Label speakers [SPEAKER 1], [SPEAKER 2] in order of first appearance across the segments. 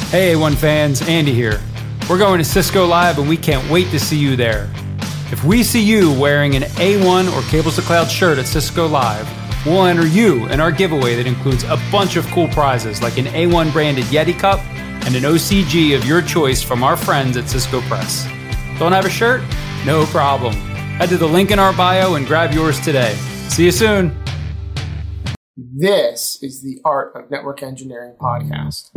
[SPEAKER 1] Hey A1 fans, Andy here. We're going to Cisco Live and we can't wait to see you there. If we see you wearing an A1 or Cables to Cloud shirt at Cisco Live, we'll enter you in our giveaway that includes a bunch of cool prizes like an A1 branded Yeti cup and an OCG of your choice from our friends at Cisco Press. Don't have a shirt? No problem. Head to the link in our bio and grab yours today. See you soon.
[SPEAKER 2] This is the Art of Network Engineering podcast.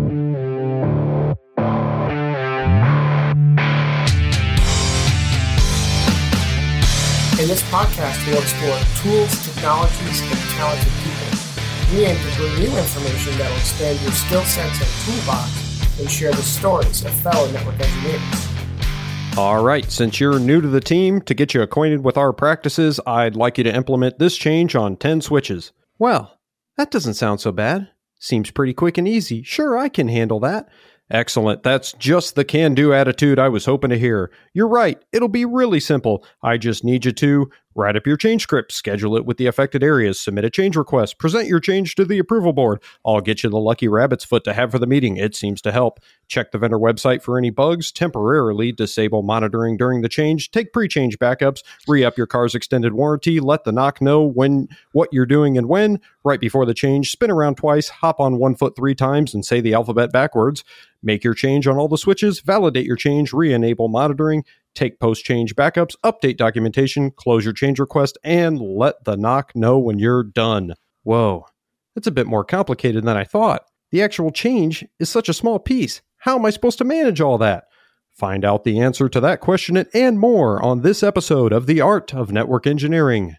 [SPEAKER 2] In this podcast, we'll explore tools, technologies, and talented people. We aim to bring you information that will expand your skill sets and toolbox and share the stories of fellow network engineers.
[SPEAKER 3] All right, since you're new to the team, to get you acquainted with our practices, I'd like you to implement this change on 10 switches. Well, that doesn't sound so bad. Seems pretty quick and easy. Sure, I can handle that. Excellent. That's just the can-do attitude I was hoping to hear. You're right. It'll be really simple. I just need you to write up your change script, schedule it with the affected areas, submit a change request, present your change to the approval board. I'll get you the lucky rabbit's foot to have for the meeting. It seems to help. Check the vendor website for any bugs, temporarily disable monitoring during the change, take pre-change backups, re-up your car's extended warranty, let the NOC know what you're doing and when, right before the change, spin around twice, hop on 1 foot 3 times, and say the alphabet backwards. Make your change on all the switches, validate your change, re-enable monitoring, take post-change backups, update documentation, close your change request, and let the NOC know when you're done. Whoa, that's a bit more complicated than I thought. The actual change is such a small piece. How am I supposed to manage all that? Find out the answer to that question and more on this episode of The Art of Network Engineering.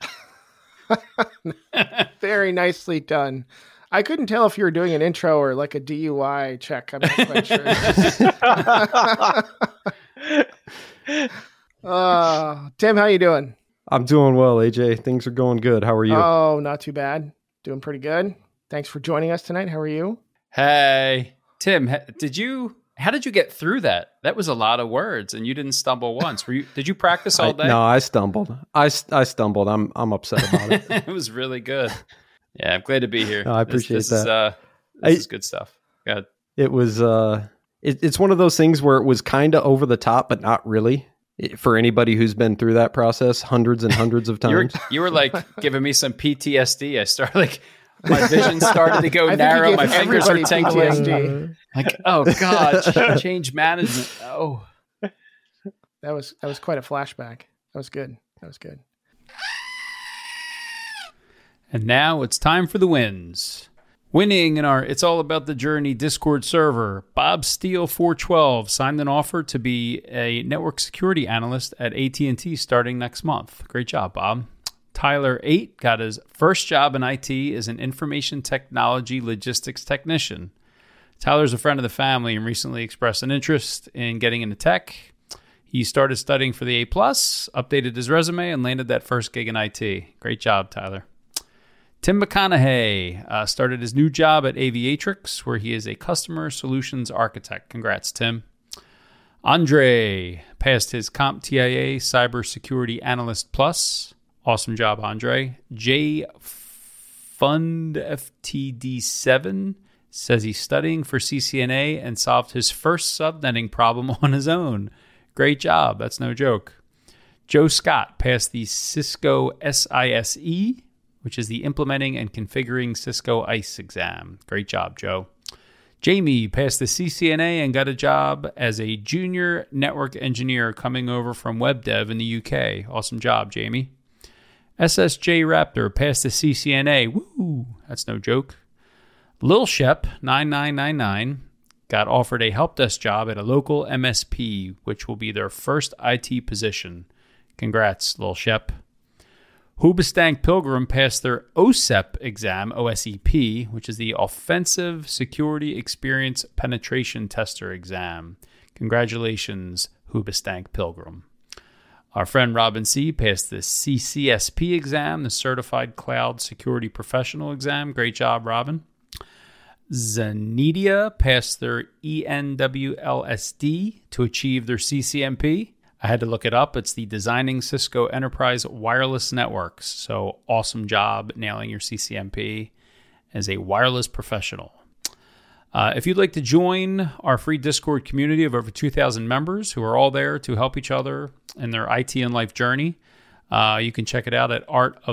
[SPEAKER 2] Very nicely done. I couldn't tell if you were doing an intro or like a DUI check. I'm not quite sure. Tim, how you doing?
[SPEAKER 3] I'm doing well, AJ. Things are going good. How are you?
[SPEAKER 2] Oh, not too bad. Doing pretty good. Thanks for joining us tonight. How are you?
[SPEAKER 1] Hey, Tim, how did you get through that? That was a lot of words and you didn't stumble once. Did you practice all day?
[SPEAKER 3] No, I stumbled. I stumbled. I'm upset about it.
[SPEAKER 1] It was really good. Yeah, I'm glad to be here.
[SPEAKER 3] No, I appreciate
[SPEAKER 1] that. This is good stuff. Good.
[SPEAKER 3] It was it's one of those things where it was kind of over the top, but not really. For anybody who's been through that process hundreds and hundreds of times.
[SPEAKER 1] You were like giving me some PTSD. I started my vision started to go narrow. My fingers were tingling. Like, oh God, change management. Oh,
[SPEAKER 2] that was quite a flashback. That was good.
[SPEAKER 1] And now it's time for the wins. Winning in our It's All About the Journey Discord server, Bob Steele 412 signed an offer to be a network security analyst at AT&T starting next month. Great job, Bob. Tyler 8 got his first job in IT as an information technology logistics technician. Tyler's a friend of the family and recently expressed an interest in getting into tech. He started studying for the A+, updated his resume, and landed that first gig in IT. Great job, Tyler. Tim McConaughey started his new job at Aviatrix, where he is a customer solutions architect. Congrats, Tim. Andre passed his CompTIA Cybersecurity Analyst Plus. Awesome job, Andre. J Fund FTD7 says he's studying for CCNA and solved his first subnetting problem on his own. Great job. That's no joke. Joe Scott passed the Cisco SISE, which is the Implementing and Configuring Cisco ICE exam. Great job, Joe. Jamie passed the CCNA and got a job as a junior network engineer coming over from WebDev in the UK. Awesome job, Jamie. SSJ Raptor passed the CCNA. Woo! That's no joke. Lil Shep, 9999, got offered a help desk job at a local MSP, which will be their first IT position. Congrats, Lil Shep. Hoobastank Pilgrim passed their OSEP exam, OSEP, which is the Offensive Security Experience Penetration Tester exam. Congratulations, Hoobastank Pilgrim. Our friend Robin C. passed the CCSP exam, the Certified Cloud Security Professional exam. Great job, Robin. Zanidia passed their ENWLSD to achieve their CCMP. I had to look it up. It's the Designing Cisco Enterprise Wireless Networks. So awesome job nailing your CCMP as a wireless professional. If you'd like to join our free Discord community of over 2,000 members who are all there to help each other in their IT and life journey, you can check it out at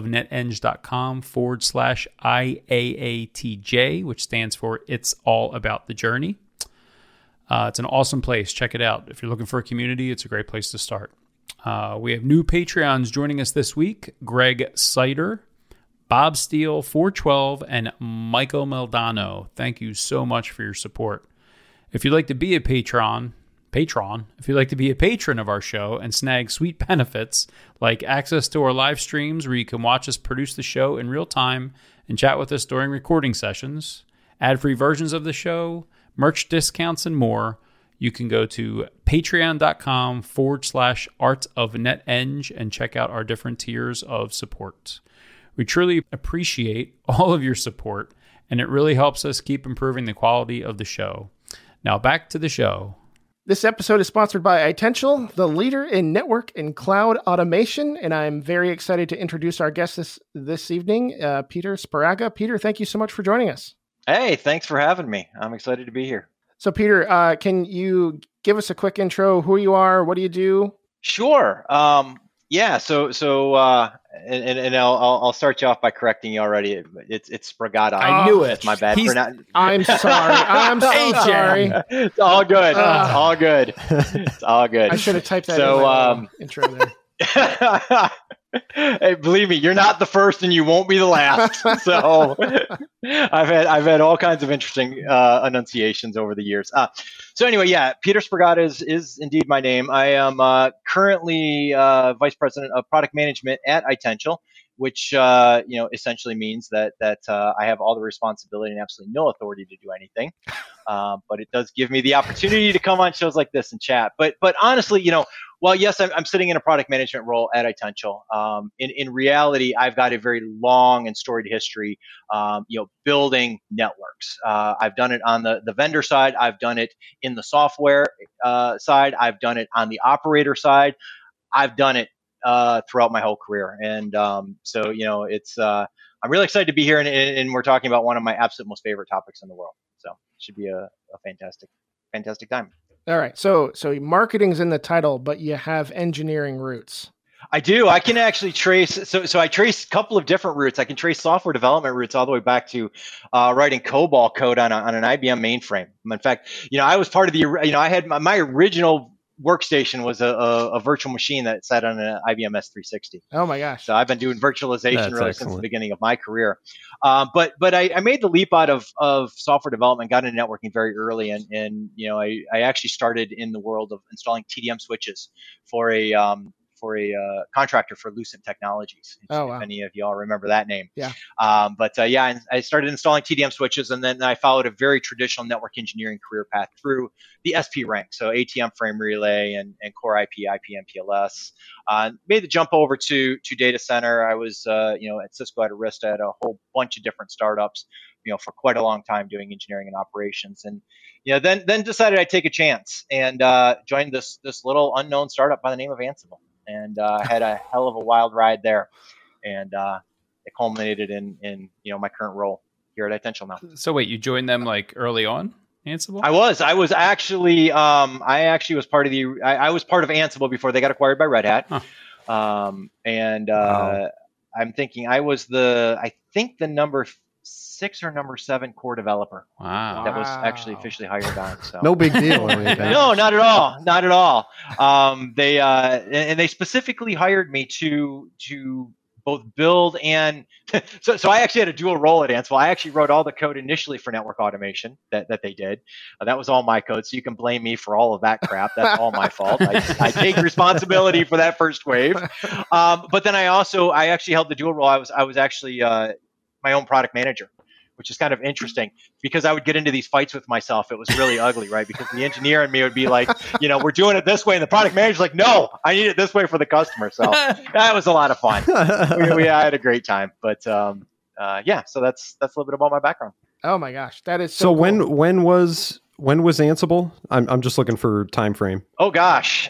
[SPEAKER 1] artofneteng.com/IAATJ, which stands for It's All About the Journey. It's an awesome place. Check it out. If you're looking for a community, it's a great place to start. We have new Patreons joining us this week: Greg Sider, Bob Steele, 412, and Michael Maldano. Thank you so much for your support. If you'd like to be a patron, if you'd like to be a patron of our show and snag sweet benefits like access to our live streams where you can watch us produce the show in real time and chat with us during recording sessions, ad-free versions of the show, merch discounts, and more, you can go to patreon.com/artofneteng and check out our different tiers of support. We truly appreciate all of your support, and it really helps us keep improving the quality of the show. Now back to the show.
[SPEAKER 2] This episode is sponsored by Itential, the leader in network and cloud automation, and I'm very excited to introduce our guest this evening, Peter Sparaga. Peter, thank you so much for joining us.
[SPEAKER 4] Hey, thanks for having me. I'm excited to be here.
[SPEAKER 2] So, Peter, can you give us a quick intro? Who you are? What do you do?
[SPEAKER 4] Sure. Yeah. And I'll start you off by correcting you already. It's Spragata.
[SPEAKER 1] I knew it.
[SPEAKER 4] My bad.
[SPEAKER 2] I'm sorry. I'm so sorry.
[SPEAKER 4] It's all good. It's all good. It's all good.
[SPEAKER 2] I should have typed that in my intro there.
[SPEAKER 4] Hey, believe me, you're not the first, and you won't be the last. So, I've had all kinds of interesting enunciations over the years. So anyway, yeah, Peter Spragata is indeed my name. I am currently vice president of product management at Itential, which essentially means that I have all the responsibility and absolutely no authority to do anything. But it does give me the opportunity to come on shows like this and chat. But honestly, while yes, I'm sitting in a product management role at Itential, in reality, I've got a very long and storied history, building networks. I've done it on the vendor side. I've done it in the software side. I've done it on the operator side. I've done it throughout my whole career. And so, it's I'm really excited to be here, and we're talking about one of my absolute most favorite topics in the world. So it should be a fantastic time.
[SPEAKER 2] All right. So marketing's in the title, but you have engineering roots.
[SPEAKER 4] I do. I can actually trace. So I trace a couple of different roots. I can trace software development roots all the way back to writing COBOL code on an IBM mainframe. In fact, I was part of the. I had my original workstation was a virtual machine that sat on an IBM S360.
[SPEAKER 2] Oh my gosh!
[SPEAKER 4] So I've been doing virtualization really since the beginning of my career. But I made the leap out of software development, got into networking very early, and I actually started in the world of installing TDM switches for a contractor for Lucent Technologies.
[SPEAKER 2] Oh, wow.
[SPEAKER 4] If any of y'all remember that name.
[SPEAKER 2] Yeah.
[SPEAKER 4] And I started installing TDM switches, and then I followed a very traditional network engineering career path through the SP rank. So ATM frame relay and core IP, MPLS. Made the jump over to data center. I was, at Cisco at Arista at a whole bunch of different startups, for quite a long time doing engineering and operations. And, then decided I'd take a chance and joined this little unknown startup by the name of Ansible. And had a hell of a wild ride there, and it culminated in my current role here at Itential now.
[SPEAKER 1] So wait, you joined them like early on, Ansible?
[SPEAKER 4] I was actually was part of I was part of Ansible before they got acquired by Red Hat.
[SPEAKER 1] Huh.
[SPEAKER 4] Wow. I'm thinking I was the number 6 or number 7 core developer.
[SPEAKER 1] Wow.
[SPEAKER 4] That was actually officially hired on. So
[SPEAKER 3] No big deal.
[SPEAKER 4] No, not at all. Not at all. They specifically hired me to both build and so I actually had a dual role at Ansible. I actually wrote all the code initially for network automation that they did. That was all my code, so you can blame me for all of that crap. That's all my fault. I take responsibility for that first wave. But then I actually held the dual role. I was actually my own product manager, which is kind of interesting because I would get into these fights with myself. It was really ugly, right? Because the engineer in me would be like, we're doing it this way. And the product manager's like, no, I need it this way for the customer. So that was a lot of fun. I had a great time. But so that's a little bit about my background.
[SPEAKER 2] Oh my gosh. That is so cool.
[SPEAKER 3] When was Ansible? I'm just looking for time frame.
[SPEAKER 4] Oh gosh.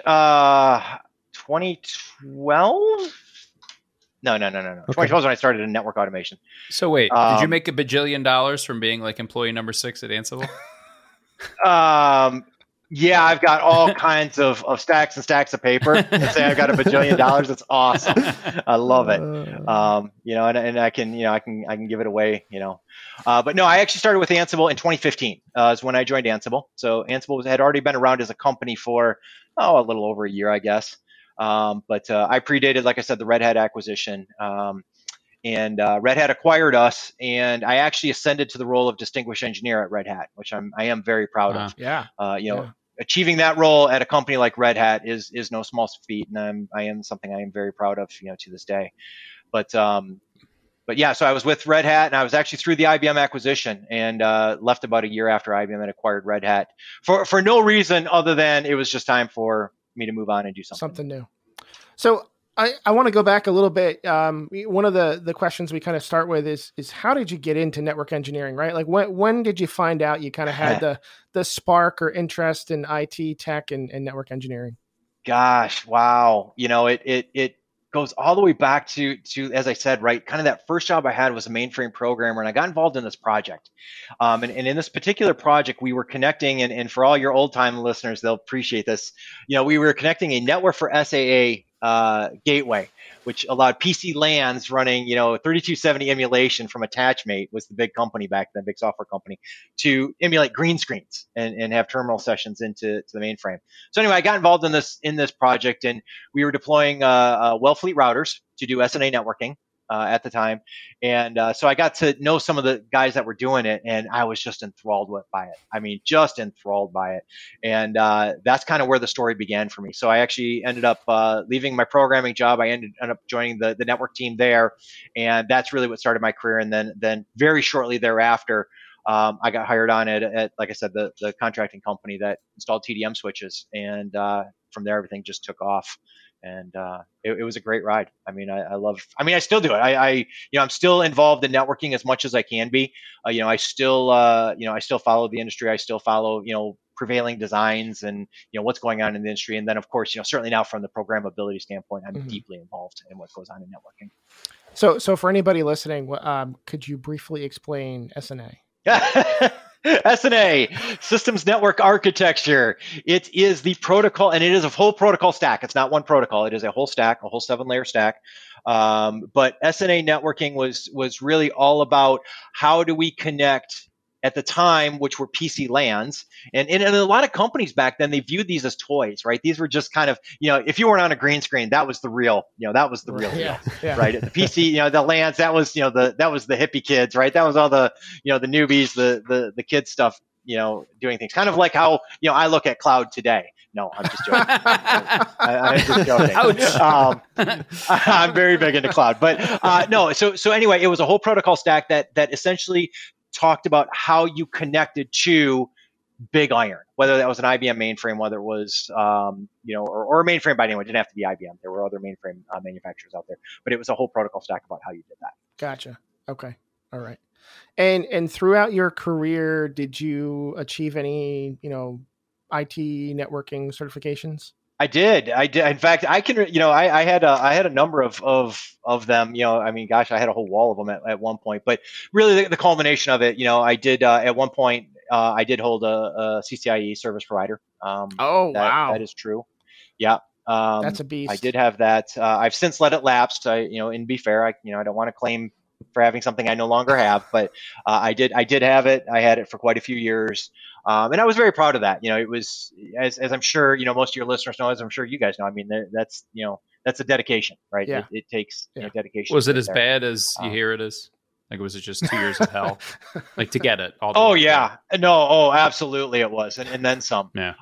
[SPEAKER 4] 2012? No. Okay. 2012 is when I started in network automation.
[SPEAKER 1] So wait, did you make $1 bajillion from being like employee number 6 at Ansible?
[SPEAKER 4] Yeah, I've got all kinds of stacks and stacks of paper. And say I've got $1 bajillion. It's awesome. I love it. And I can give it away. But no, I actually started with Ansible in 2015. Is when I joined Ansible. So Ansible had already been around as a company for a little over a year, I guess. But I predated, like I said, the Red Hat acquisition. And Red Hat acquired us, and I actually ascended to the role of distinguished engineer at Red Hat, which I am very proud of. Achieving that role at a company like Red Hat is no small feat, and I am something I am very proud of, to this day. But yeah, so I was with Red Hat, and I was actually through the IBM acquisition, and left about a year after IBM had acquired Red Hat for no reason other than it was just time for me to move on and do something
[SPEAKER 2] new. So I want to go back a little bit. One of the questions we kind of start with is how did you get into network engineering, right? Like when did you find out you kind of had the spark or interest in IT tech and network engineering?
[SPEAKER 4] Gosh, wow. It goes all the way back to, as I said, right, kind of that first job I had was a mainframe programmer, and I got involved in this project. And in this particular project, we were connecting, and for all your old time listeners, they'll appreciate this. We were connecting a network for SAA gateway, which allowed PC LANs running, 3270 emulation from Attachmate, was the big company back then, big software company, to emulate green screens and have terminal sessions into the mainframe. So anyway, I got involved in this project, and we were deploying Wellfleet routers to do SNA networking at the time. And so I got to know some of the guys that were doing it, and I was just enthralled by it. I mean, just enthralled by it. And that's kind of where the story began for me. So I actually ended up leaving my programming job. I ended up joining the network team there. And that's really what started my career. And then very shortly thereafter, I got hired on at like I said, the contracting company that installed TDM switches. And from there, everything just took off. And it was a great ride. I mean, I still do it. I'm still involved in networking as much as I can be. I still follow the industry. I still follow, prevailing designs and, what's going on in the industry. And then, of course, certainly now from the programmability standpoint, I'm deeply involved in what goes on in networking.
[SPEAKER 2] So for anybody listening, could you briefly explain SNA?
[SPEAKER 4] SNA, Systems Network Architecture. It is the protocol, and it is a whole protocol stack. It's not one protocol. It is a whole stack, a whole 7-layer stack. But SNA networking was really all about how do we connect at the time, which were PC LANs. And in a lot of companies back then, they viewed these as toys, right? These were just kind of, if you weren't on a green screen, that was the real, deal, right? The PC, the LANs, that was, that was the hippie kids, right? That was all the, the newbies, the kids stuff, doing things. Kind of like how, I look at cloud today. No, I'm just joking. I'm just joking. I'm very big into cloud, but no. So anyway, it was a whole protocol stack that essentially talked about how you connected to big iron, whether that was an IBM mainframe, whether it was, or a mainframe by anyone. It didn't have to be IBM. There were other mainframe manufacturers out there, but it was a whole protocol stack about how you did that.
[SPEAKER 2] Gotcha. Okay. All right. And throughout your career, did you achieve any, IT networking certifications?
[SPEAKER 4] I did. In fact, I can, I had a number of them, I mean, gosh, I had a whole wall of them at one point, but really the culmination of it, I did, at one point, I did hold a CCIE service provider.
[SPEAKER 2] Wow.
[SPEAKER 4] That is true. Yeah.
[SPEAKER 2] That's a beast.
[SPEAKER 4] I did have that. I've since let it lapse. And be fair, I don't want to claim for having something I no longer have, but I did have it. I had it for quite a few years. And I was very proud of that. It was, as I'm sure, most of your listeners know, as I'm sure you guys know, I mean, that's a dedication, right?
[SPEAKER 2] Yeah.
[SPEAKER 4] It takes dedication.
[SPEAKER 1] Was it as bad as you hear it is? Like, was it just 2 years of hell? Like, to get it all the way
[SPEAKER 4] yeah. Down? No. Oh, absolutely. It was. And then some.
[SPEAKER 1] Yeah.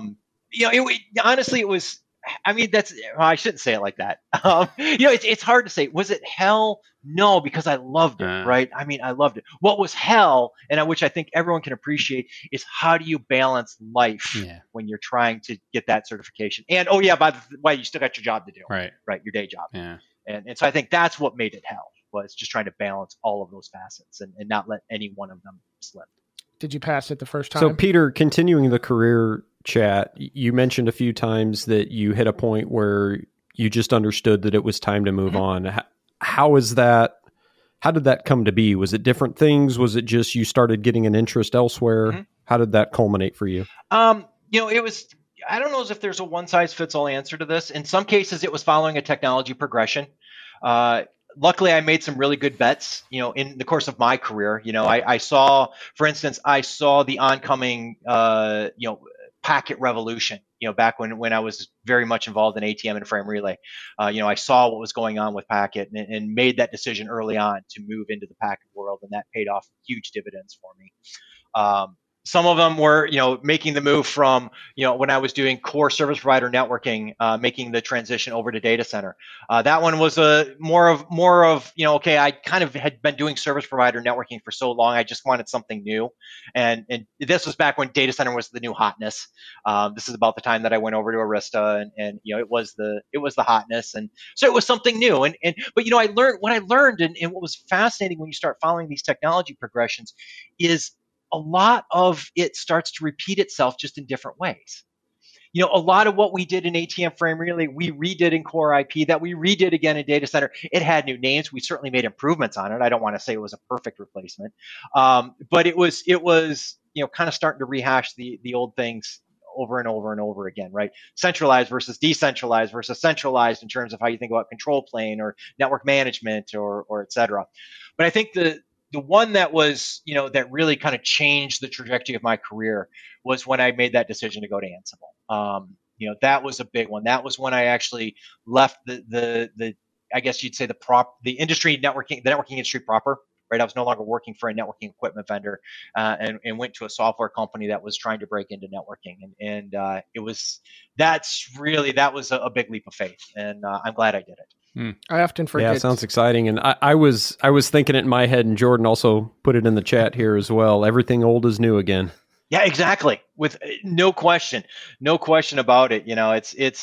[SPEAKER 4] Honestly, it was, I mean, I shouldn't say it like that. It's hard to say. Was it hell? No, because I loved it, right? I mean, I loved it. What was hell, and which I think everyone can appreciate, is how do you balance life when you're trying to get that certification? And by the way, you still got your job to do, right? Your day job.
[SPEAKER 1] Yeah.
[SPEAKER 4] And so I think that's what made it hell, was just trying to balance all of those facets and not let any one of them slip.
[SPEAKER 2] Did you pass it the first time?
[SPEAKER 3] So Peter, continuing the career chat, you mentioned a few times that you hit a point where you just understood that it was time to move on. How is that? How did that come to be? Was it different things? Was it just you started getting an interest elsewhere? How did that culminate for you?
[SPEAKER 4] It was, I don't know if there's a one size fits all answer to this. In some cases, it was following a technology progression. Luckily, I made some really good bets, in the course of my career. I saw, for instance, the oncoming, packet revolution, back when I was very much involved in ATM and frame relay. I saw what was going on with packet and made that decision early on to move into the packet world, and that paid off huge dividends for me. Some of them were, making the move from, when I was doing core service provider networking, making the transition over to data center. That one was more of, okay, I kind of had been doing service provider networking for so long. I just wanted something new. And this was back when data center was the new hotness. This is about the time that I went over to Arista and it was the hotness. And so it was something new. But I learned and what was fascinating when you start following these technology progressions is a lot of it starts to repeat itself just in different ways. A lot of what we did in ATM frame relay, we redid in core IP, that we redid again in data center. It had new names. We certainly made improvements on it. I don't want to say it was a perfect replacement, but it was kind of starting to rehash the old things over and over and over again, right? Centralized versus decentralized versus centralized in terms of how you think about control plane or network management or et cetera. But I think the one that was, that really kind of changed the trajectory of my career was when I made that decision to go to Ansible. That was a big one. That was when I actually left the I guess you'd say the networking industry proper, right? I was no longer working for a networking equipment vendor, and went to a software company that was trying to break into networking. And that was a big leap of faith. And I'm glad I did it.
[SPEAKER 2] I often forget.
[SPEAKER 3] Yeah, sounds exciting. And I was thinking it in my head, and Jordan also put it in the chat here as well. Everything old is new again.
[SPEAKER 4] Yeah, exactly. With no question about it. It's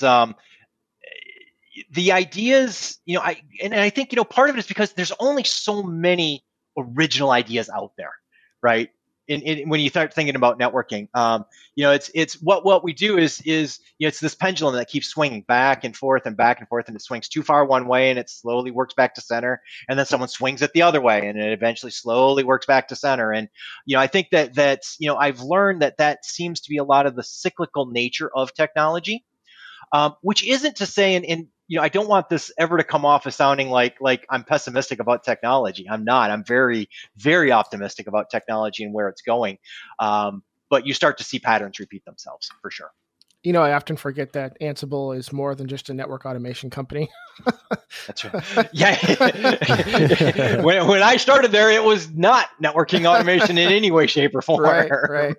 [SPEAKER 4] the ideas. I think part of it is because there's only so many original ideas out there, right? When you start thinking about networking, it's what we do is it's this pendulum that keeps swinging back and forth, and it swings too far one way and it slowly works back to center, and then someone swings it the other way and it eventually slowly works back to center. And I think that's I've learned that seems to be a lot of the cyclical nature of technology, which isn't to say, and I don't want this ever to come off as sounding like I'm pessimistic about technology. I'm not. I'm very, very optimistic about technology and where it's going. But you start to see patterns repeat themselves for sure.
[SPEAKER 2] I often forget that Ansible is more than just a network automation company.
[SPEAKER 4] That's right. Yeah. when I started there, it was not networking automation in any way, shape, or form.
[SPEAKER 2] Right.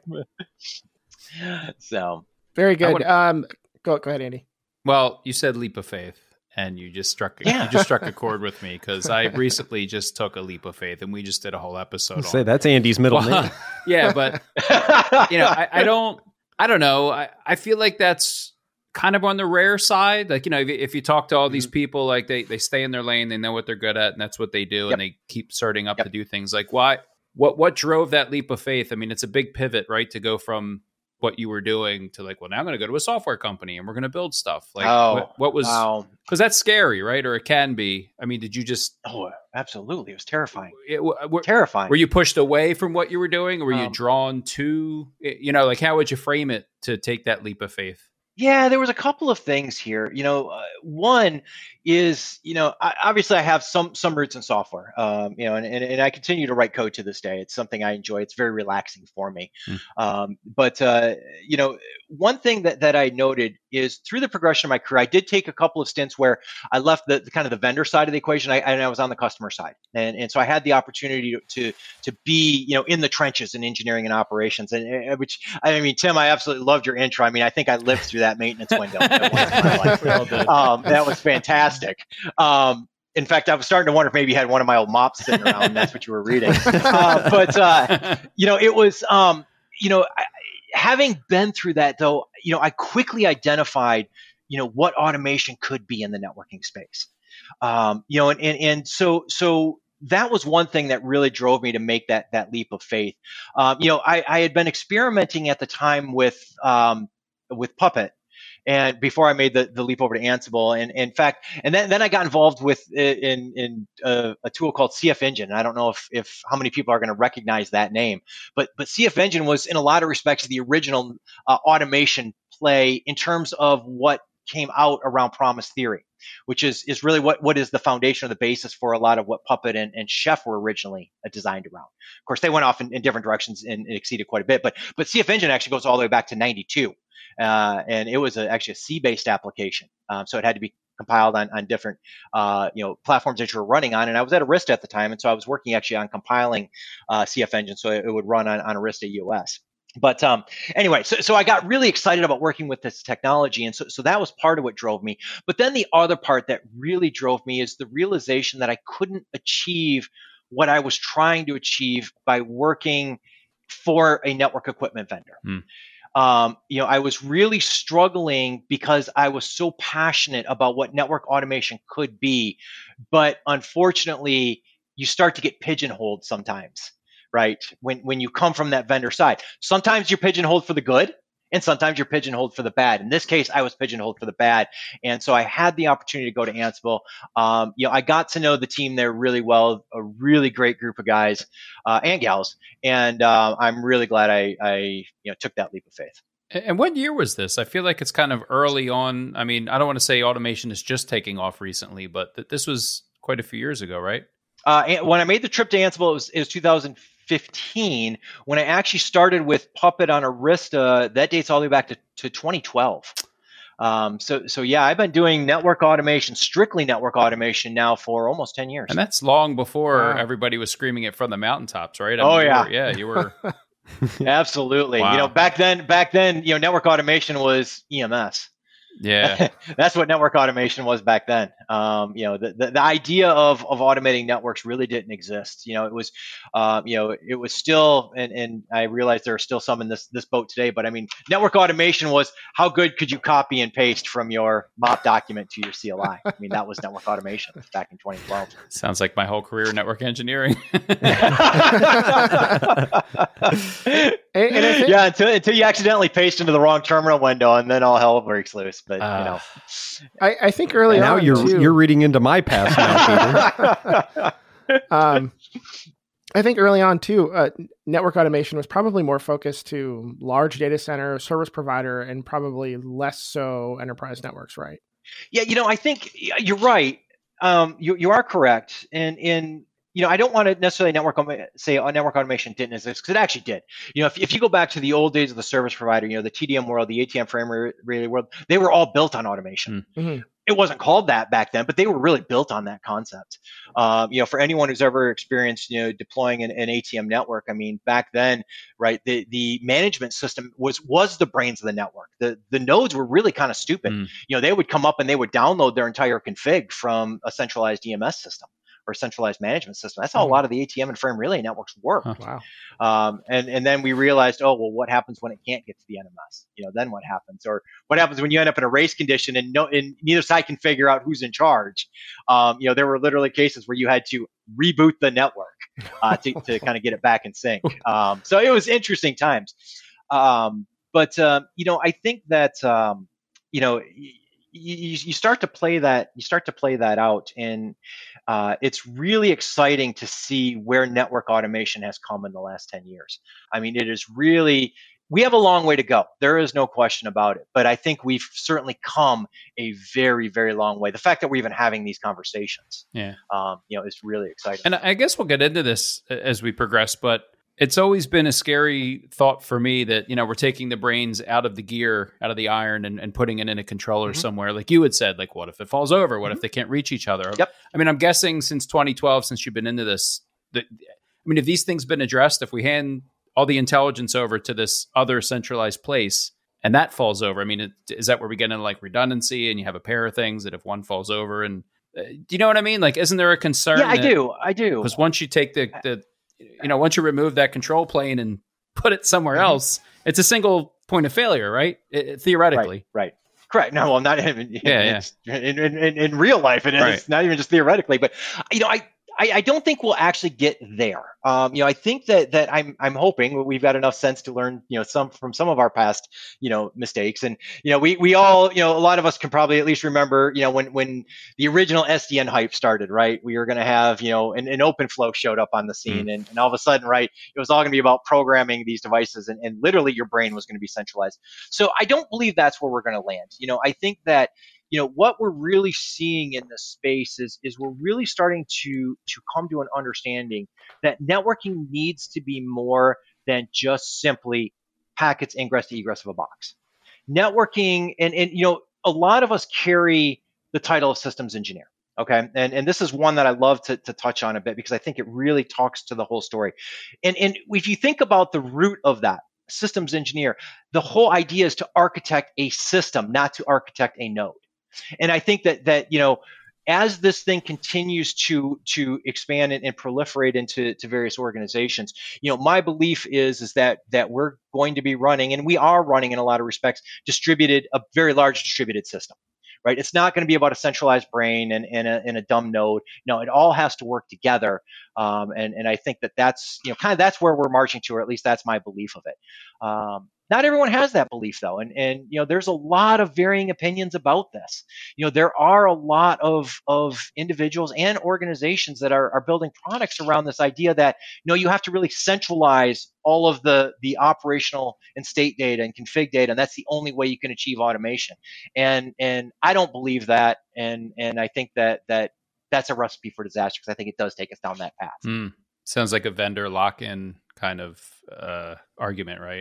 [SPEAKER 4] So
[SPEAKER 2] very good. Go ahead, Andy.
[SPEAKER 1] Well, you said leap of faith, and you just struck a chord with me, because I recently just took a leap of faith, and we just did a whole episode.
[SPEAKER 3] Say that's Andy's middle name.
[SPEAKER 1] Yeah, but I don't know. I feel like that's kind of on the rare side. Like, if you talk to all these people, like they stay in their lane, they know what they're good at, and that's what they do, and they keep starting up to do things. Like, why? What drove that leap of faith? I mean, it's a big pivot, right? To go from what you were doing to like, well, now I'm going to go to a software company and we're going to build stuff. Like, what was, because that's scary, right? Or it can be. I mean, did you just?
[SPEAKER 4] Oh, absolutely. It was terrifying.
[SPEAKER 1] Terrifying. Were you pushed away from what you were doing? Or were you drawn to, like, how would you frame it to take that leap of faith?
[SPEAKER 4] Yeah, there was a couple of things here. One is, obviously I have some roots in software, and I continue to write code to this day. It's something I enjoy. It's very relaxing for me. But one thing that I noted is through the progression of my career, I did take a couple of stints where I left the kind of the vendor side of the equation, and I was on the customer side. And so I had the opportunity to be, in the trenches in engineering and operations, and which, I mean, Tim, I absolutely loved your intro. I mean, I think I lived through that maintenance window. That was fantastic. In fact, I was starting to wonder if maybe you had one of my old mops sitting around and that's what you were reading. It was, having been through that though, I quickly identified, what automation could be in the networking space. So that was one thing that really drove me to make that leap of faith. I had been experimenting at the time with Puppet. and before I made the leap over to Ansible. And in fact, and then I got involved with in a tool called CF Engine. I don't know if how many people are going to recognize that name, but CF Engine was in a lot of respects the original automation play in terms of what came out around promise theory, which is really what is the foundation or the basis for a lot of what Puppet and Chef were originally designed around. Of course, they went off in different directions and exceeded quite a bit, but CF Engine actually goes all the way back to 92. And it was actually a C-based application. So it had to be compiled on different platforms that you were running on. And I was at Arista at the time, and so I was working actually on compiling CF Engine so it would run on Arista EOS. But anyway, so I got really excited about working with this technology. And so that was part of what drove me. But then the other part that really drove me is the realization that I couldn't achieve what I was trying to achieve by working for a network equipment vendor. I was really struggling because I was so passionate about what network automation could be. But unfortunately, you start to get pigeonholed sometimes. Right? When you come from that vendor side, sometimes you're pigeonholed for the good and sometimes you're pigeonholed for the bad. In this case, I was pigeonholed for the bad. And so I had the opportunity to go to Ansible. I got to know the team there really well, a really great group of guys and gals. And I'm really glad I took that leap of faith.
[SPEAKER 1] And what year was this? I feel like it's kind of early on. I mean, I don't want to say automation is just taking off recently, but this was quite a few years ago, right?
[SPEAKER 4] When I made the trip to Ansible, it was 2015. When I actually started with Puppet on Arista, that dates all the way back to 2012. So yeah, I've been doing network automation, strictly network automation now for almost 10 years.
[SPEAKER 1] And that's long before everybody was screaming it from the mountaintops, right? You were.
[SPEAKER 4] Absolutely.
[SPEAKER 1] Wow.
[SPEAKER 4] Back then, network automation was EMS.
[SPEAKER 1] Yeah,
[SPEAKER 4] that's what network automation was back then. The idea of automating networks really didn't exist. It was, it was still, and I realize there are still some in this boat today. But I mean, network automation was how good could you copy and paste from your MOP document to your CLI? I mean, that was network automation back in 2012.
[SPEAKER 1] Sounds like my whole career in network engineering.
[SPEAKER 4] Until you accidentally paste into the wrong terminal window, and then all hell breaks loose. But
[SPEAKER 2] I think early on
[SPEAKER 3] now you're reading into my past now, Peter.
[SPEAKER 2] I think early on too, network automation was probably more focused to large data center, service provider, and probably less so enterprise networks, right?
[SPEAKER 4] Yeah, I think you're right. You are correct, and I don't want to necessarily say network automation didn't exist, because it actually did. If you go back to the old days of the service provider, the TDM world, the ATM frame relay world, they were all built on automation. Mm-hmm. It wasn't called that back then, but they were really built on that concept. For anyone who's ever experienced, deploying an ATM network, I mean, back then, right, the management system was the brains of the network. The nodes were really kind of stupid. They would come up and they would download their entire config from a centralized EMS system or centralized management system. That's how a lot of the ATM and frame relay networks work.
[SPEAKER 2] Wow.
[SPEAKER 4] And then we realized, what happens when it can't get to the NMS? Then what happens? Or what happens when you end up in a race condition and neither side can figure out who's in charge? There were literally cases where you had to reboot the network to kind of get it back in sync. So it was interesting times. But I think that you start to play that out, and it's really exciting to see where network automation has come in the last 10 years. I mean, it is really, we have a long way to go. There is no question about it, but I think we've certainly come a very, very long way. The fact that we're even having these conversations, is really exciting.
[SPEAKER 1] And I guess we'll get into this as we progress, but it's always been a scary thought for me that, we're taking the brains out of the gear, out of the iron, and putting it in a controller somewhere. Like you had said, like, what if it falls over? What if they can't reach each other?
[SPEAKER 4] Yep.
[SPEAKER 1] I mean, I'm guessing since 2012, since you've been into this, if these things been addressed, if we hand all the intelligence over to this other centralized place and that falls over, I mean, is that where we get into like redundancy and you have a pair of things that if one falls over and do you know what I mean? Like, isn't there a concern?
[SPEAKER 4] Yeah, I do.
[SPEAKER 1] Because once you take once you remove that control plane and put it somewhere else, it's a single point of failure, right? Theoretically.
[SPEAKER 4] Right. Correct. No, well, not even in real life. It is not even just theoretically, but I don't think we'll actually get there. I think that I'm hoping we've got enough sense to learn, some from some of our past, mistakes. And, we all, a lot of us can probably at least remember, when the original SDN hype started, right? We were going to have, an OpenFlow showed up on the scene, and all of a sudden, right, it was all going to be about programming these devices, and literally your brain was going to be centralized. So I don't believe that's where we're going to land. I think that, what we're really seeing in this space is we're really starting to come to an understanding that networking needs to be more than just simply packets ingress to egress of a box. Networking, and a lot of us carry the title of systems engineer. Okay. And this is one that I love to touch on a bit, because I think it really talks to the whole story. And if you think about the root of that, systems engineer, the whole idea is to architect a system, not to architect a node. And I think that as this thing continues to expand and proliferate into various organizations, my belief is that we're going to be running, and we are running in a lot of respects, a very large distributed system. Right? It's not going to be about a centralized brain and a dumb node. No, it all has to work together. And I think that's that's where we're marching to, or at least that's my belief of it. Not everyone has that belief, though, and there's a lot of varying opinions about this. There are a lot of individuals and organizations that are building products around this idea that you have to really centralize all of the operational and state data and config data, and that's the only way you can achieve automation. And I don't believe that, and I think that that's a recipe for disaster, because I think it does take us down that path.
[SPEAKER 1] Sounds like a vendor lock-in kind of argument, right?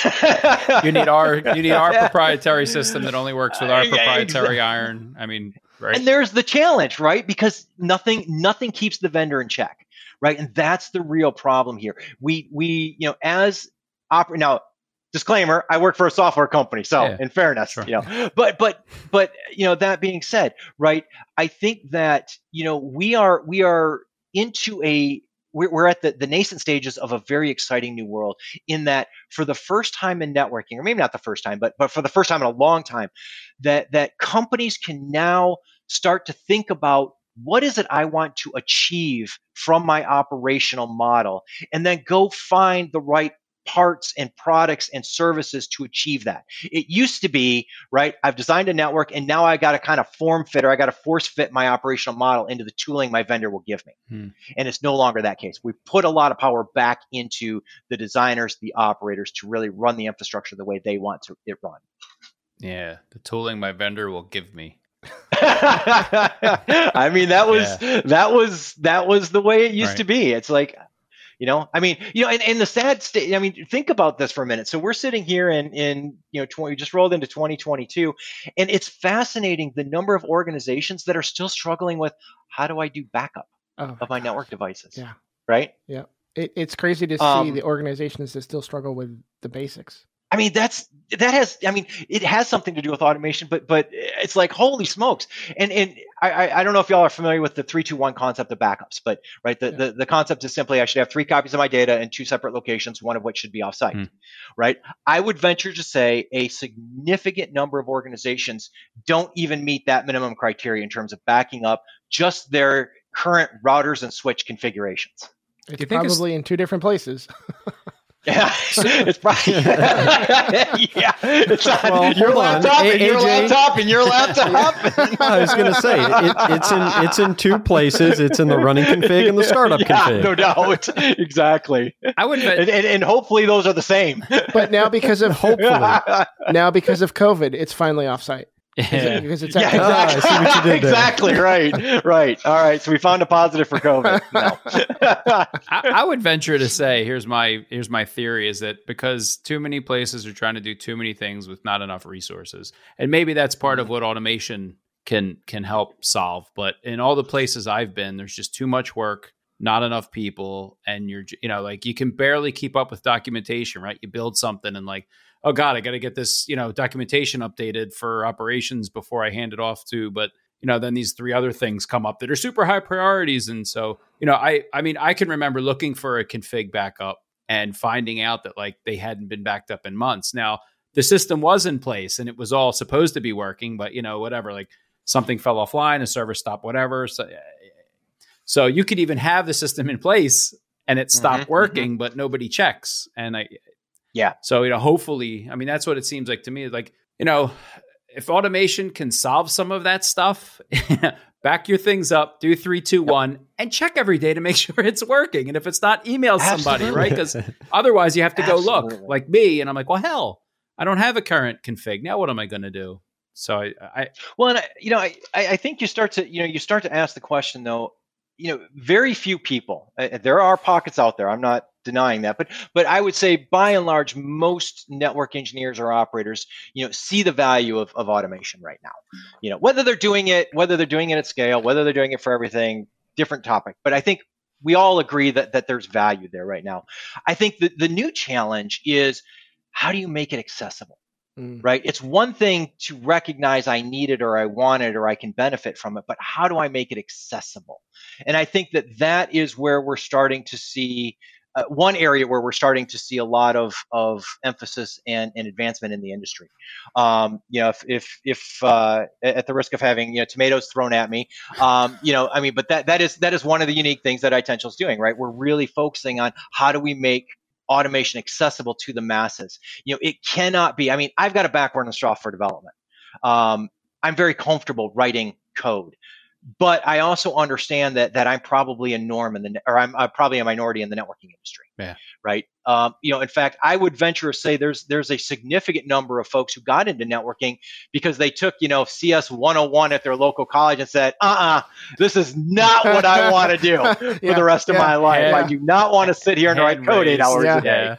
[SPEAKER 1] You need our proprietary system that only works with our proprietary iron. I mean, right? And
[SPEAKER 4] there's the challenge, right? Because nothing keeps the vendor in check, right? And that's the real problem here. We now, disclaimer, I work for a software company, so in fairness,
[SPEAKER 1] sure.
[SPEAKER 4] But that being said, right? I think that we are into we're at the nascent stages of a very exciting new world, in that for the first time in networking, or maybe not the first time, but for the first time in a long time, that companies can now start to think about, what is it I want to achieve from my operational model, and then go find the right parts and products and services to achieve that. It used to be, right, I've designed a network, and now I got to kind of form fit, or I got to force fit my operational model into the tooling my vendor will give me. And it's no longer that case. We put a lot of power back into the designers, the operators, to really run the infrastructure the way they want it run.
[SPEAKER 1] Yeah, the tooling my vendor will give me.
[SPEAKER 4] I mean, that was the way it used to be. It's like, and the sad state, think about this for a minute. So we're sitting here in we just rolled into 2022, and it's fascinating the number of organizations that are still struggling with, how do I do backup of my network devices?
[SPEAKER 2] Yeah.
[SPEAKER 4] Right?
[SPEAKER 2] Yeah. It's crazy to see the organizations that still struggle with the basics.
[SPEAKER 4] I mean, it has something to do with automation, but it's like, holy smokes. And I don't know if y'all are familiar with the 3-2-1 concept of backups, but right, the concept is simply, I should have 3 copies of my data in 2 separate locations, one of which should be offsite, right? I would venture to say a significant number of organizations don't even meet that minimum criteria in terms of backing up just their current routers and switch configurations.
[SPEAKER 2] It's probably in 2 different places.
[SPEAKER 4] Yeah, it's probably It's on your laptop and your laptop and your laptop.
[SPEAKER 3] I was going to say it's in 2 places. It's in the running config and the startup config.
[SPEAKER 4] No doubt, exactly.
[SPEAKER 1] I would,
[SPEAKER 4] and hopefully those are the same.
[SPEAKER 2] But now because of COVID, it's finally offsite. Because it's
[SPEAKER 4] exactly.
[SPEAKER 3] I see what you did there.
[SPEAKER 4] Exactly. Right. All right. So we found a positive for COVID. No.
[SPEAKER 1] I would venture to say, here's my theory, is that because too many places are trying to do too many things with not enough resources, and maybe that's part of what automation can help solve. But in all the places I've been, there's just too much work, not enough people, and you can barely keep up with documentation. Right? You build something and oh God, I got to get this, documentation updated for operations before I hand it off to, but, then these 3 other things come up that are super high priorities. And so, I can remember looking for a config backup and finding out that they hadn't been backed up in months. Now the system was in place and it was all supposed to be working, but whatever, something fell offline, a server stopped, whatever. So you could even have the system in place and it stopped working, but nobody checks. And so, hopefully, I mean, that's what it seems like to me. Like, if automation can solve some of that stuff, back your things up, do 3, 2, 1, and check every day to make sure it's working. And if it's not, email somebody, right? Because otherwise you have to go look like me. And I'm like, well, hell, I don't have a current config. Now what am I going to do? So
[SPEAKER 4] I think you start to ask the question though, very few people, there are pockets out there, I'm not denying that, but I would say by and large, most network engineers or operators, see the value of automation right now. Whether they're doing it at scale, whether they're doing it for everything, different topic. But I think we all agree that there's value there right now. I think the new challenge is, how do you make it accessible? Right? It's one thing to recognize I need it or I want it or I can benefit from it, but how do I make it accessible? And I think that is where we're starting to see one area where we're starting to see a lot of emphasis and advancement in the industry. If at the risk of having tomatoes thrown at me, but that is one of the unique things that iTential is doing, right? We're really focusing on how do we make automation accessible to the masses. It cannot be. I mean, I've got a background in software development. I'm very comfortable writing code, but I also understand that I'm probably I'm probably a minority in the networking industry.
[SPEAKER 1] Yeah.
[SPEAKER 4] Right. In fact, I would venture to say there's a significant number of folks who got into networking because they took, CS 101 at their local college and said, this is not what I want to do for the rest of my life. Yeah. I do not want to sit here and write code 8 hours a day.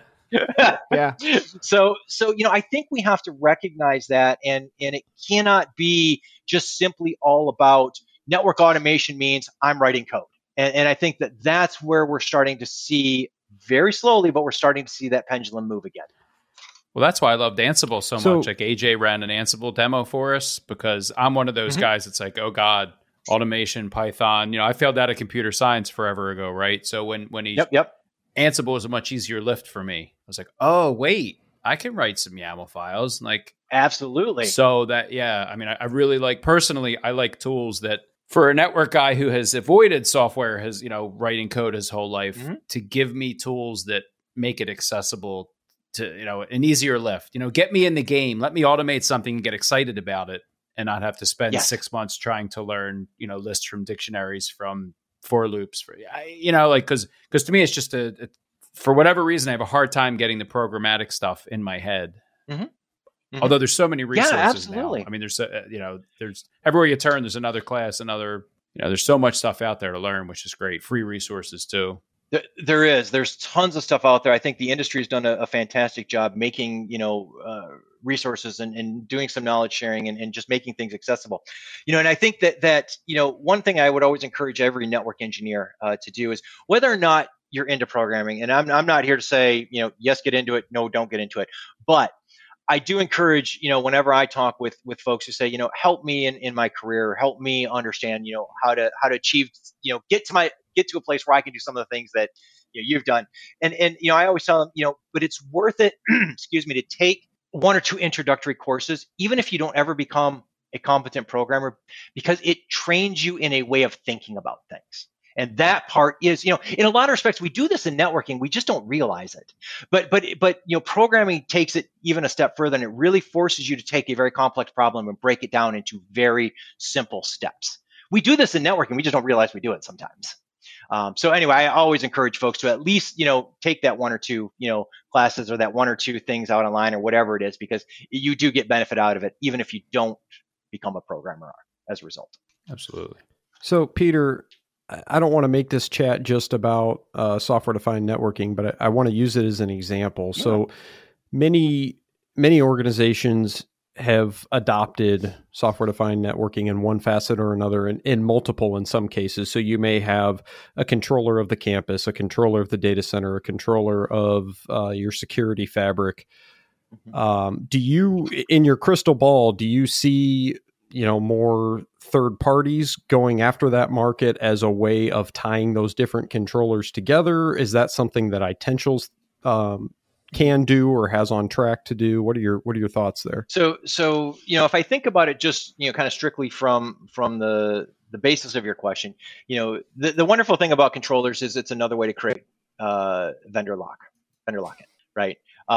[SPEAKER 2] Yeah.
[SPEAKER 4] So, I think we have to recognize that, and it cannot be just simply all about network automation means I'm writing code. And I think that's where we're starting to see very slowly, but we're starting to see that pendulum move again.
[SPEAKER 1] Well, that's why I loved Ansible so much. Like AJ ran an Ansible demo for us because I'm one of those guys that's like, oh God, automation, Python. I failed out of computer science forever ago, right? So when he Ansible was a much easier lift for me. I was like, oh wait, I can write some YAML files. Like
[SPEAKER 4] absolutely.
[SPEAKER 1] So I really like, personally, I like tools that, for a network guy who has avoided software, writing code his whole life, to give me tools that make it accessible to, an easier lift, get me in the game, let me automate something and get excited about it and not have to spend 6 months trying to learn, lists from dictionaries, from for loops, because to me, it's just for whatever reason, I have a hard time getting the programmatic stuff in my head. Although there's so many resources now. I mean, there's everywhere you turn, there's another class, there's so much stuff out there to learn, which is great. Free resources too.
[SPEAKER 4] There's tons of stuff out there. I think the industry has done a fantastic job making, resources and doing some knowledge sharing and just making things accessible. And I think that one thing I would always encourage every network engineer to do is, whether or not you're into programming, and I'm not here to say, yes, get into it, no, don't get into it, but I do encourage, whenever I talk with folks who say, help me in my career, help me understand, how to achieve, get to a place where I can do some of the things that you've done. And I always tell them, but it's worth it, to take 1 or 2 introductory courses, even if you don't ever become a competent programmer, because it trains you in a way of thinking about things. And that part is, in a lot of respects, we do this in networking. We just don't realize it. But programming takes it even a step further, and it really forces you to take a very complex problem and break it down into very simple steps. We do this in networking. We just don't realize we do it sometimes. So anyway, I always encourage folks to at least, take that 1 or 2, classes, or that 1 or 2 things out online, or whatever it is, because you do get benefit out of it, even if you don't become a programmer as a result.
[SPEAKER 1] Absolutely.
[SPEAKER 3] So Peter, I don't want to make this chat just about software-defined networking, but I want to use it as an example. Yeah. So many organizations have adopted software-defined networking in one facet or another, and in multiple in some cases. So you may have a controller of the campus, a controller of the data center, a controller of your security fabric. Do you, in your crystal ball, do you see more third parties going after that market as a way of tying those different controllers together? Is that something that iTential's can do or has on track to do? What are your thoughts there?
[SPEAKER 4] So if I think about it just kind of strictly from the the basis of your question, the wonderful thing about controllers is it's another way to create vendor lock-in, right?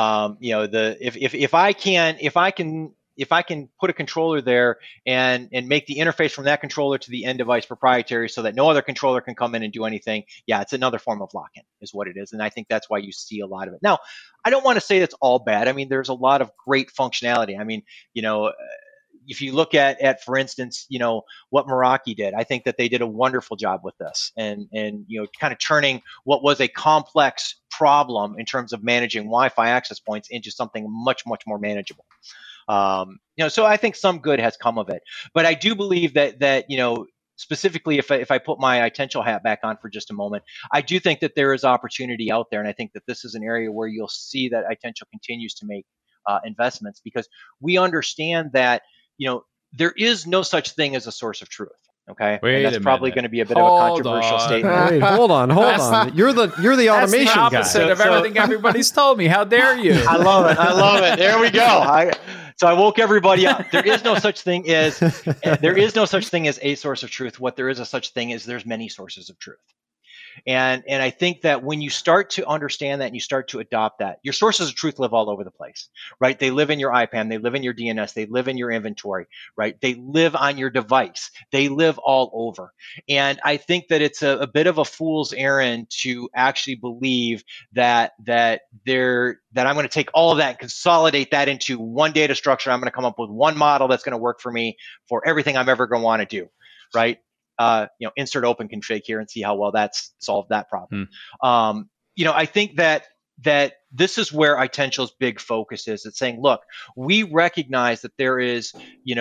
[SPEAKER 4] If I can put a controller there and make the interface from that controller to the end device proprietary so that no other controller can come in and do anything, yeah, it's another form of lock-in is what it is. And I think that's why you see a lot of it. Now, I don't want to say that's all bad. I mean, there's a lot of great functionality. I mean, if you look at for instance, what Meraki did, I think that they did a wonderful job with this and kind of turning what was a complex problem in terms of managing Wi-Fi access points into something much, much more manageable. So I think some good has come of it, but I do believe that specifically if I put my Itential hat back on for just a moment, I do think that there is opportunity out there, and I think that this is an area where you'll see that Itential continues to make investments because we understand that there is no such thing as a source of truth. Okay, and that's probably going to be a bit of a controversial statement.
[SPEAKER 3] Wait, hold on. You're the automation
[SPEAKER 1] guy. That's the opposite of everything everybody's told me. How dare you?
[SPEAKER 4] I love it. There we go. So I woke everybody up. There is no such thing as a source of truth. What there is a such thing is there's many sources of truth. And I think that when you start to understand that and you start to adopt that, your sources of truth live all over the place, right? They live in your IPAM, they live in your DNS, they live in your inventory, right? They live on your device. They live all over. And I think that it's a bit of a fool's errand to actually believe that I'm going to take all of that and consolidate that into one data structure. I'm going to come up with one model that's going to work for me for everything I'm ever going to want to do, right? Insert open config here and see how well that's solved that problem. I think that this is where Itential's big focus is. It's saying, look, we recognize that there is,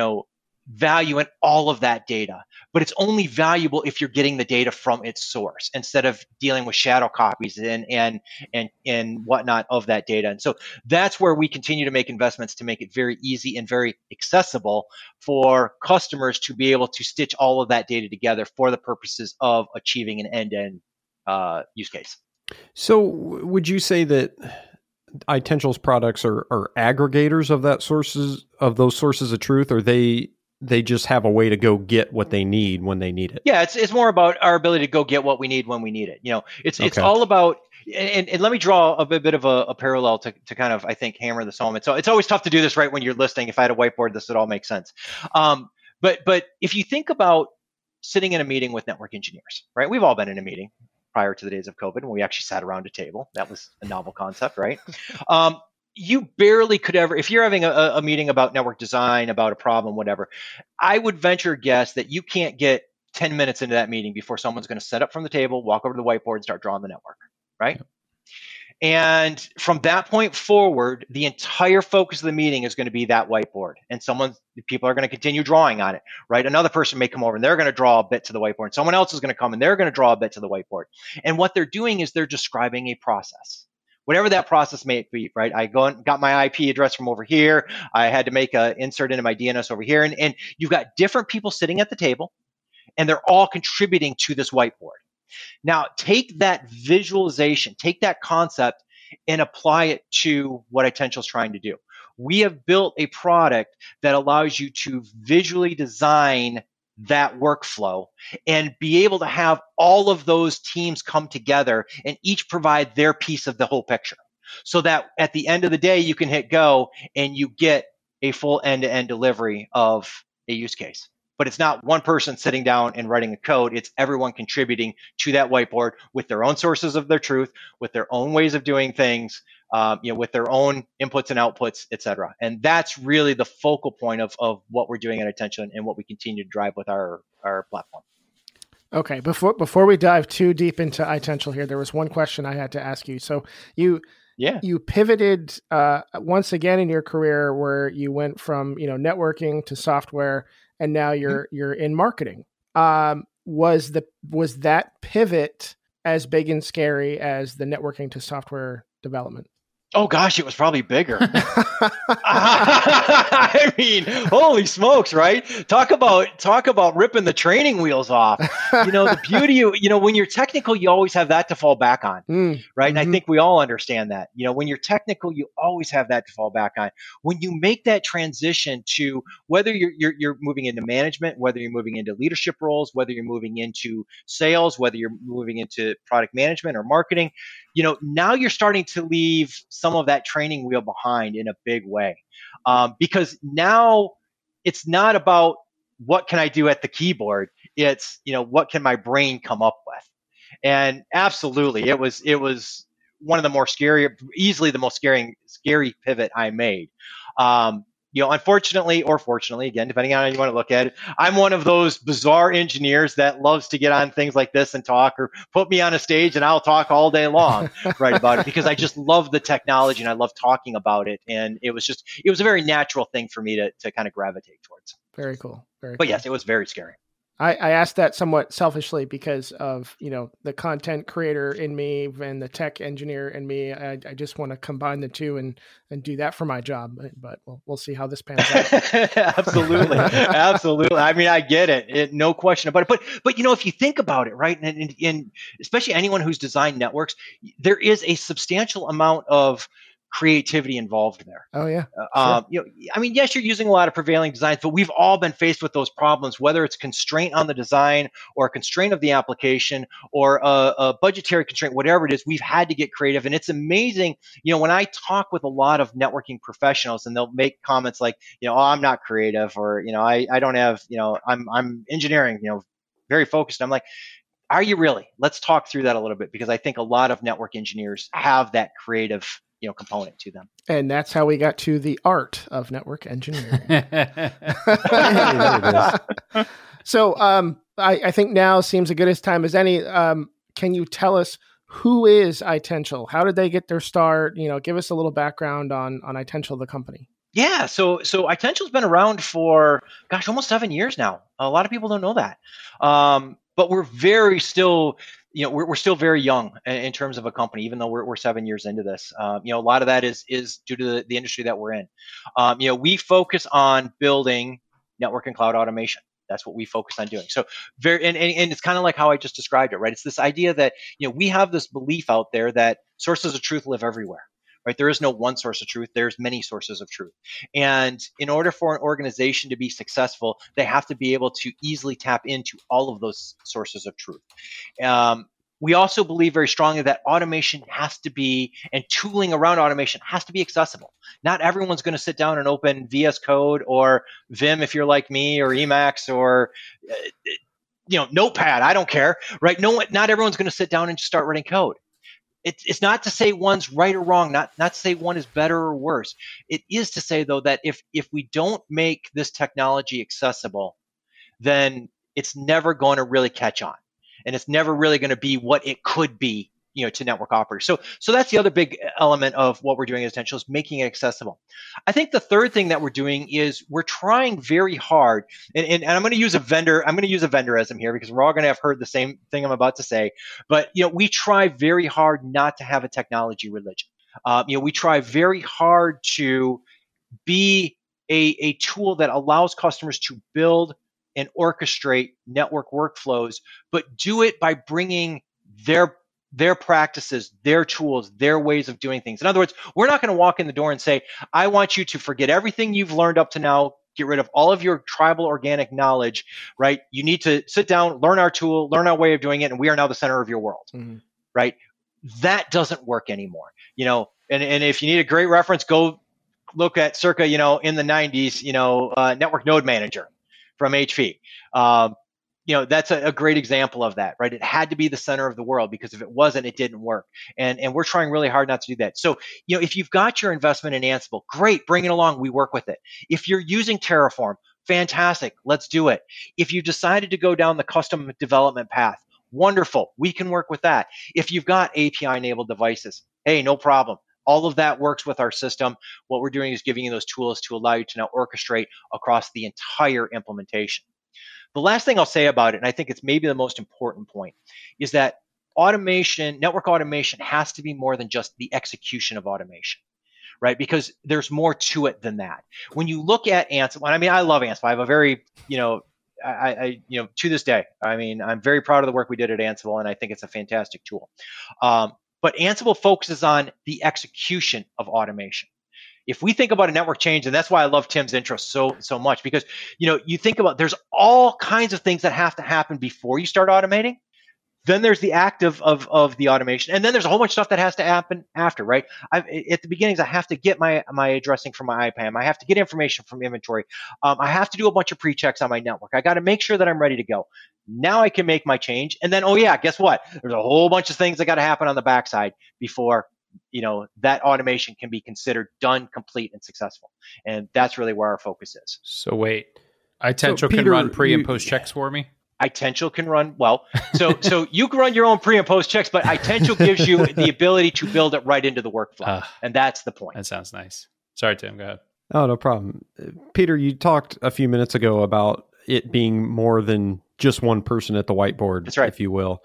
[SPEAKER 4] value in all of that data, but it's only valuable if you're getting the data from its source instead of dealing with shadow copies and whatnot of that data. And so that's where we continue to make investments to make it very easy and very accessible for customers to be able to stitch all of that data together for the purposes of achieving an end-to-end use case.
[SPEAKER 3] So would you say that Itential's products are aggregators of those sources of truth, or they just have a way to go get what they need when they need it?
[SPEAKER 4] Yeah, it's more about our ability to go get what we need when we need it. It's all about, and let me draw a bit of a parallel to kind of, I think, hammer this home. It's always tough to do this right when you're listening. If I had a whiteboard, this would all make sense. But if you think about sitting in a meeting with network engineers, right? We've all been in a meeting prior to the days of COVID when we actually sat around a table. That was a novel concept, right? You barely could ever, if you're having a meeting about network design, about a problem, whatever, I would venture a guess that you can't get 10 minutes into that meeting before someone's going to set up from the table, walk over to the whiteboard and start drawing the network, right? Yep. And from that point forward, the entire focus of the meeting is going to be that whiteboard. And people are going to continue drawing on it, right? Another person may come over and they're going to draw a bit to the whiteboard. And someone else is going to come and they're going to draw a bit to the whiteboard. And what they're doing is they're describing a process. Whatever that process may be, right? I got my IP address from over here. I had to make an insert into my DNS over here. And you've got different people sitting at the table, and they're all contributing to this whiteboard. Now, take that visualization, take that concept, and apply it to what Itential is trying to do. We have built a product that allows you to visually design that workflow and be able to have all of those teams come together and each provide their piece of the whole picture, so that at the end of the day, you can hit go and you get a full end-to-end delivery of a use case. But it's not one person sitting down and writing a code. It's everyone contributing to that whiteboard with their own sources of their truth, with their own ways of doing things, with their own inputs and outputs, et cetera. And that's really the focal point of what we're doing at Itential and what we continue to drive with our platform.
[SPEAKER 2] Okay, before we dive too deep into Itential here, there was one question I had to ask you. So you pivoted once again in your career where you went from networking to software, and now you're in marketing. Was that pivot as big and scary as the networking to software development?
[SPEAKER 4] Oh gosh, it was probably bigger. I mean, holy smokes, right? Talk about ripping the training wheels off. The beauty of, when you're technical, you always have that to fall back on, right? And I think we all understand that. When you're technical, you always have that to fall back on. When you make that transition to whether you're moving into management, whether you're moving into leadership roles, whether you're moving into sales, whether you're moving into product management or marketing, now you're starting to leave some of that training wheel behind in a big way. Because now it's not about what can I do at the keyboard. It's, what can my brain come up with? And absolutely, it was one of the more easily the most scary pivot I made. Unfortunately or fortunately, again, depending on how you want to look at it, I'm one of those bizarre engineers that loves to get on things like this and talk, or put me on a stage and I'll talk all day long, right, about it, because I just love the technology and I love talking about it. And it was a very natural thing for me to kind of gravitate towards.
[SPEAKER 2] Very cool.
[SPEAKER 4] But yes, it was very scary.
[SPEAKER 2] I asked that somewhat selfishly because of, the content creator in me and the tech engineer in me. I just want to combine the two and do that for my job. But we'll see how this pans out.
[SPEAKER 4] Absolutely. Absolutely. I mean, I get it. No question about it. But if you think about it, right, and especially anyone who's designed networks, there is a substantial amount of creativity involved there.
[SPEAKER 2] Oh yeah.
[SPEAKER 4] Sure. Yes, you're using a lot of prevailing designs, but we've all been faced with those problems, whether it's constraint on the design or a constraint of the application or a budgetary constraint, whatever it is, we've had to get creative. And it's amazing, when I talk with a lot of networking professionals and they'll make comments like, oh, I'm not creative, or, I don't have, I'm engineering, very focused. I'm like, are you really? Let's talk through that a little bit, because I think a lot of network engineers have that creative component to them.
[SPEAKER 2] And that's how we got to the art of network engineering. So I think now seems as good as time as any. Can you tell us who is iTential? How did they get their start? Give us a little background on iTential, the company.
[SPEAKER 4] Yeah, so iTential's been around for, almost 7 years now. A lot of people don't know that. But we're we're still very young in terms of a company, even though we're 7 years into this. A lot of that is due to the industry that we're in. We focus on building network and cloud automation. That's what we focus on doing. So and it's kind of like how I just described it, right? It's this idea that, we have this belief out there that sources of truth live everywhere. Right? There is no one source of truth. There's many sources of truth. And in order for an organization to be successful, they have to be able to easily tap into all of those sources of truth. We also believe very strongly that automation has to be, and tooling around automation has to be accessible. Not everyone's going to sit down and open VS Code or Vim if you're like me, or Emacs, or Notepad. I don't care, right? Not everyone's going to sit down and just start writing code. It's not to say one's right or wrong, not to say one is better or worse. It is to say, though, that if we don't make this technology accessible, then it's never going to really catch on. And it's never really going to be what it could be, to network operators. So that's the other big element of what we're doing as iTential, is making it accessible. I think the third thing that we're doing is we're trying very hard, and I'm going to use a vendorism here, because we're all going to have heard the same thing I'm about to say. But we try very hard not to have a technology religion. We try very hard to be a tool that allows customers to build and orchestrate network workflows, but do it by bringing their practices, their tools, their ways of doing things. In other words, we're not going to walk in the door and say, I want you to forget everything you've learned up to now, get rid of all of your tribal organic knowledge, right? You need to sit down, learn our tool, learn our way of doing it, and we are now the center of your world, right? That doesn't work anymore. And if you need a great reference, go look at circa, in the 90s, Network Node Manager from HP. That's a great example of that, right? It had to be the center of the world, because if it wasn't, it didn't work. And we're trying really hard not to do that. So, if you've got your investment in Ansible, great, bring it along. We work with it. If you're using Terraform, fantastic, let's do it. If you decided to go down the custom development path, wonderful, we can work with that. If you've got API-enabled devices, hey, no problem. All of that works with our system. What we're doing is giving you those tools to allow you to now orchestrate across the entire implementation. The last thing I'll say about it, and I think it's maybe the most important point, is that automation, network automation has to be more than just the execution of automation, right? Because there's more to it than that. When you look at Ansible, and I mean, I love Ansible. I have a very, to this day, I mean, I'm very proud of the work we did at Ansible, and I think it's a fantastic tool. But Ansible focuses on the execution of automation. If we think about a network change, and that's why I love Tim's intro so much, because you think about there's all kinds of things that have to happen before you start automating. Then there's the act of the automation, and then there's a whole bunch of stuff that has to happen after, right? At the beginnings, I have to get my addressing from my IPAM. I have to get information from inventory. I have to do a bunch of pre-checks on my network. I got to make sure that I'm ready to go. Now I can make my change, and then guess what? There's a whole bunch of things that got to happen on the backside before that automation can be considered done, complete, and successful. And that's really where our focus is.
[SPEAKER 1] So wait, iTential can run pre and post checks for me?
[SPEAKER 4] iTential can run, so you can run your own pre and post checks, but iTential gives you the ability to build it right into the workflow. And that's the point.
[SPEAKER 1] That sounds nice. Sorry, Tim, go ahead.
[SPEAKER 3] Oh, no problem. Peter, you talked a few minutes ago about it being more than just one person at the whiteboard,
[SPEAKER 4] that's right,
[SPEAKER 3] if you will,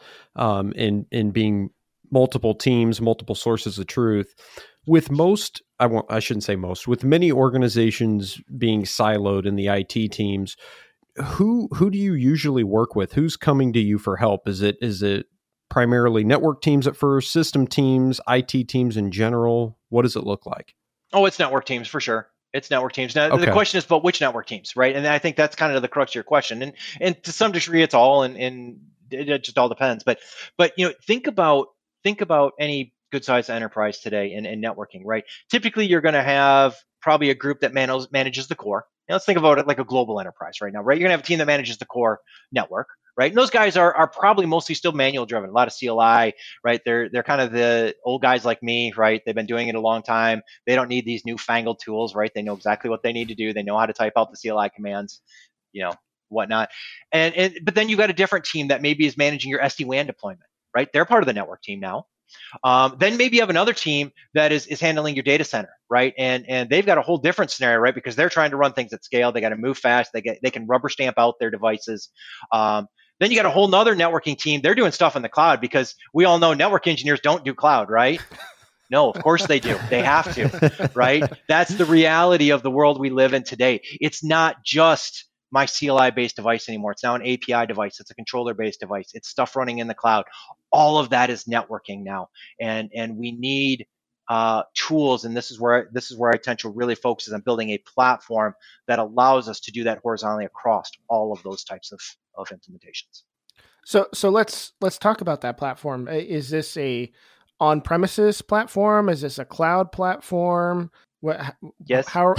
[SPEAKER 3] and being multiple teams, multiple sources of truth. With most, I shouldn't say most, with many organizations being siloed in the IT teams, who do you usually work with? Who's coming to you for help? Is it primarily network teams at first, system teams, IT teams in general? What does it look like?
[SPEAKER 4] Oh, it's network teams for sure. It's network teams. Now, The question is, but which network teams, right? And I think that's kind of the crux of your question. And to some degree, it's all, and it just all depends. But think about any good sized enterprise today in networking, right? Typically, you're going to have probably a group that manages the core. Now, let's think about it like a global enterprise right now, right? You're going to have a team that manages the core network, right? And those guys are probably mostly still manual driven, a lot of CLI, right? They're kind of the old guys like me, right? They've been doing it a long time. They don't need these newfangled tools, right? They know exactly what they need to do. They know how to type out the CLI commands, whatnot. But then you got a different team that maybe is managing your SD-WAN deployment, right? They're part of the network team now. Then maybe you have another team that is handling your data center, right? And they've got a whole different scenario, right? Because they're trying to run things at scale. They got to move fast. They can rubber stamp out their devices. Then you got a whole nother networking team. They're doing stuff in the cloud, because we all know network engineers don't do cloud, right? No, of course they do. They have to, right? That's the reality of the world we live in today. It's not just my CLI-based device anymore. It's now an API device. It's a controller-based device. It's stuff running in the cloud. All of that is networking now, and we need tools. And this is where iTential really focuses on building a platform that allows us to do that horizontally across all of those types of implementations.
[SPEAKER 2] So let's talk about that platform. Is this a on-premises platform? Is this a cloud platform?
[SPEAKER 4] Yes.
[SPEAKER 2] How?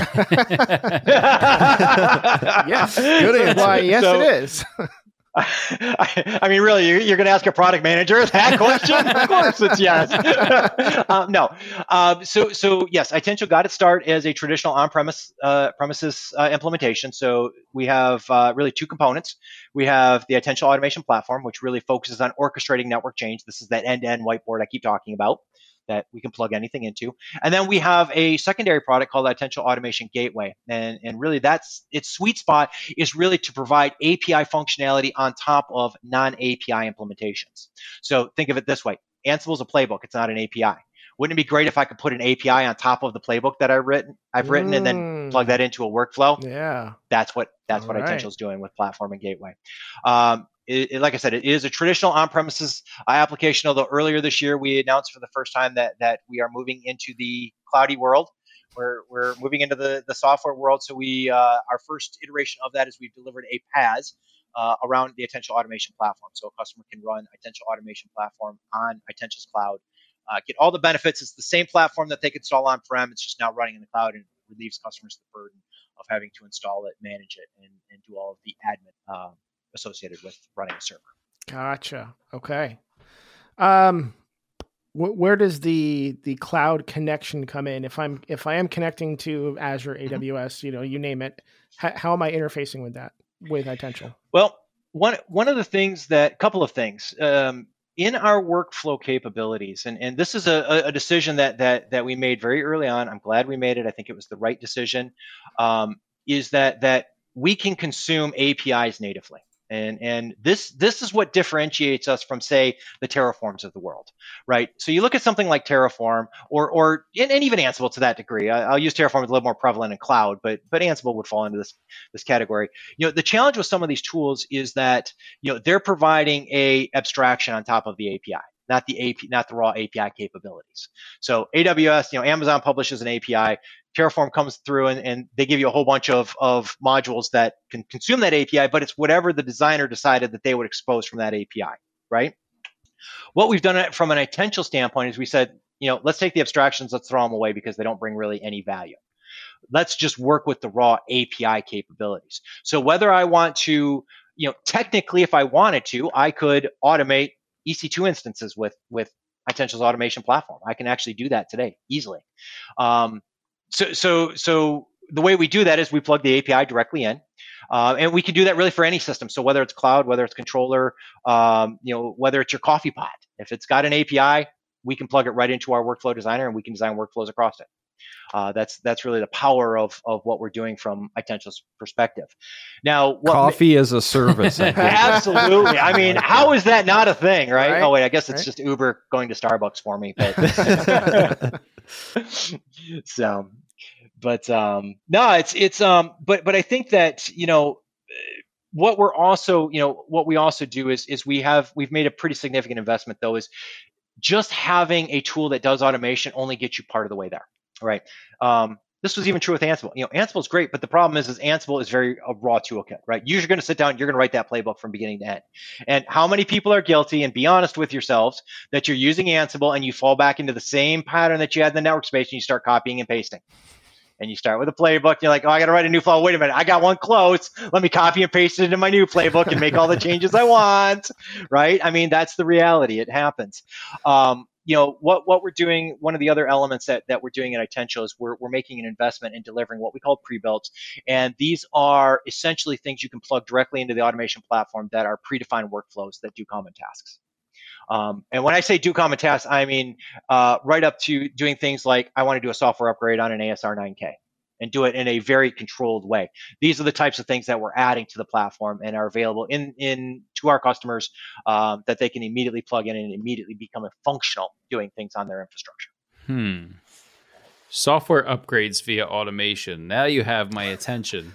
[SPEAKER 2] Yes. Good answer. Why? Yes, it is.
[SPEAKER 4] I mean, really, you're going to ask a product manager that question? Of course, it's yes. No. So yes, iTential got its start as a traditional on-premises implementation. So we have really two components. We have the iTential Automation Platform, which really focuses on orchestrating network change. This is that end-to-end whiteboard I keep talking about that we can plug anything into. And then we have a secondary product called iTential Automation Gateway. And really that's its sweet spot, is really to provide API functionality on top of non-API implementations. So think of it this way. Ansible is a playbook. It's not an API. Wouldn't it be great if I could put an API on top of the playbook that I've written and then plug that into a workflow?
[SPEAKER 2] Yeah.
[SPEAKER 4] That's what iTential is doing with Platform and Gateway. Like I said, it is a traditional on-premises application, although earlier this year we announced for the first time that we are moving into the cloudy world. We're moving into the software world. So our first iteration of that is we've delivered a PaaS around the iTential Automation Platform. So a customer can run iTential Automation Platform on iTential's cloud, get all the benefits. It's the same platform that they could install on-prem. It's just now running in the cloud, and relieves customers the burden of having to install it, manage it, and do all of the admin associated with running a server.
[SPEAKER 2] Gotcha. Okay. Where does the cloud connection come in? If I am connecting to Azure, AWS, you name it, how am I interfacing with that with iTential?
[SPEAKER 4] Well, one of the things couple of things in our workflow capabilities, and this is a decision that we made very early on. I'm glad we made it. I think it was the right decision. Is that we can consume APIs natively. And this is what differentiates us from, say, the Terraforms of the world, right? So you look at something like Terraform or even Ansible to that degree. I'll use Terraform as a little more prevalent in cloud, but Ansible would fall into this category. The challenge with some of these tools is that they're providing a abstraction on top of the API. Not the raw API capabilities. So AWS, Amazon publishes an API. Terraform comes through and they give you a whole bunch of modules that can consume that API, but it's whatever the designer decided that they would expose from that API, right? What we've done from an Itential standpoint is we said, let's take the abstractions, let's throw them away because they don't bring really any value. Let's just work with the raw API capabilities. So whether I want to, technically, if I wanted to, I could automate EC2 instances with Itential's automation platform. I can actually do that today easily. So the way we do that is we plug the API directly in, and we can do that really for any system. So whether it's cloud, whether it's controller, whether it's your coffee pot, if it's got an API, we can plug it right into our workflow designer, and we can design workflows across it. That's really the power of what we're doing from Itential's perspective. Now,
[SPEAKER 3] coffee as a service.
[SPEAKER 4] Absolutely. I mean, how is that not a thing, right? Oh wait, I guess it's just Uber going to Starbucks for me. But but I think that what we're also what we also do is we've made a pretty significant investment though, is just having a tool that does automation only gets you part of the way there. Right. This was even true with Ansible. Ansible is great, but the problem is Ansible is very a raw toolkit, right? You're going to sit down, you're going to write that playbook from beginning to end. And how many people are guilty, and be honest with yourselves, that you're using Ansible and you fall back into the same pattern that you had in the network space and you start copying and pasting. And you start with a playbook. You're like, oh, I got to write a new flow. Wait a minute. I got one close. Let me copy and paste it into my new playbook and make all the changes I want. Right. I mean, that's the reality. It happens. What we're doing, one of the other elements that we're doing at Itential is we're making an investment in delivering what we call pre-builts. And these are essentially things you can plug directly into the automation platform that are predefined workflows that do common tasks. And when I say do common tasks, I mean right up to doing things like I want to do a software upgrade on an ASR 9K and do it in a very controlled way. These are the types of things that we're adding to the platform and are available to our customers that they can immediately plug in and immediately become functional doing things on their infrastructure.
[SPEAKER 1] Software upgrades via automation. Now you have my attention.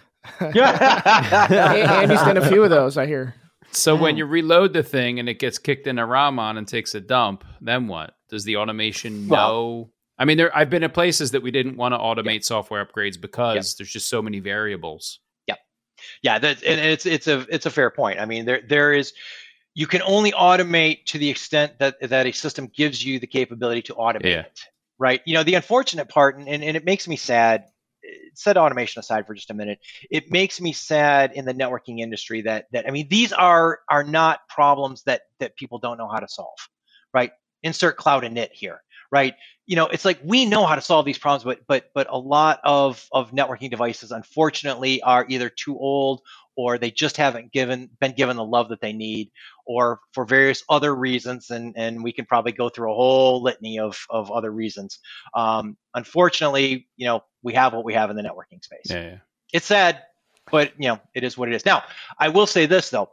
[SPEAKER 2] Andy's done a few of those, I hear.
[SPEAKER 1] So when you reload the thing and it gets kicked in a Ramon and takes a dump, then what? Does the automation know? I mean, I've been at places that we didn't want to automate software upgrades because there's just so many variables.
[SPEAKER 4] Yeah, and it's a fair point. I mean, there is, you can only automate to the extent that a system gives you the capability to automate it, right? The unfortunate part, and it makes me sad. Set automation aside for just a minute. It makes me sad in the networking industry that I mean, these are not problems that people don't know how to solve, right? Insert cloud init here, right? It's like we know how to solve these problems, but a lot of networking devices, unfortunately, are either too old or they just haven't been given the love that they need, or for various other reasons, and we can probably go through a whole litany of other reasons. Unfortunately, we have what we have in the networking space.
[SPEAKER 1] Yeah.
[SPEAKER 4] It's sad, but it is what it is. Now, I will say this though,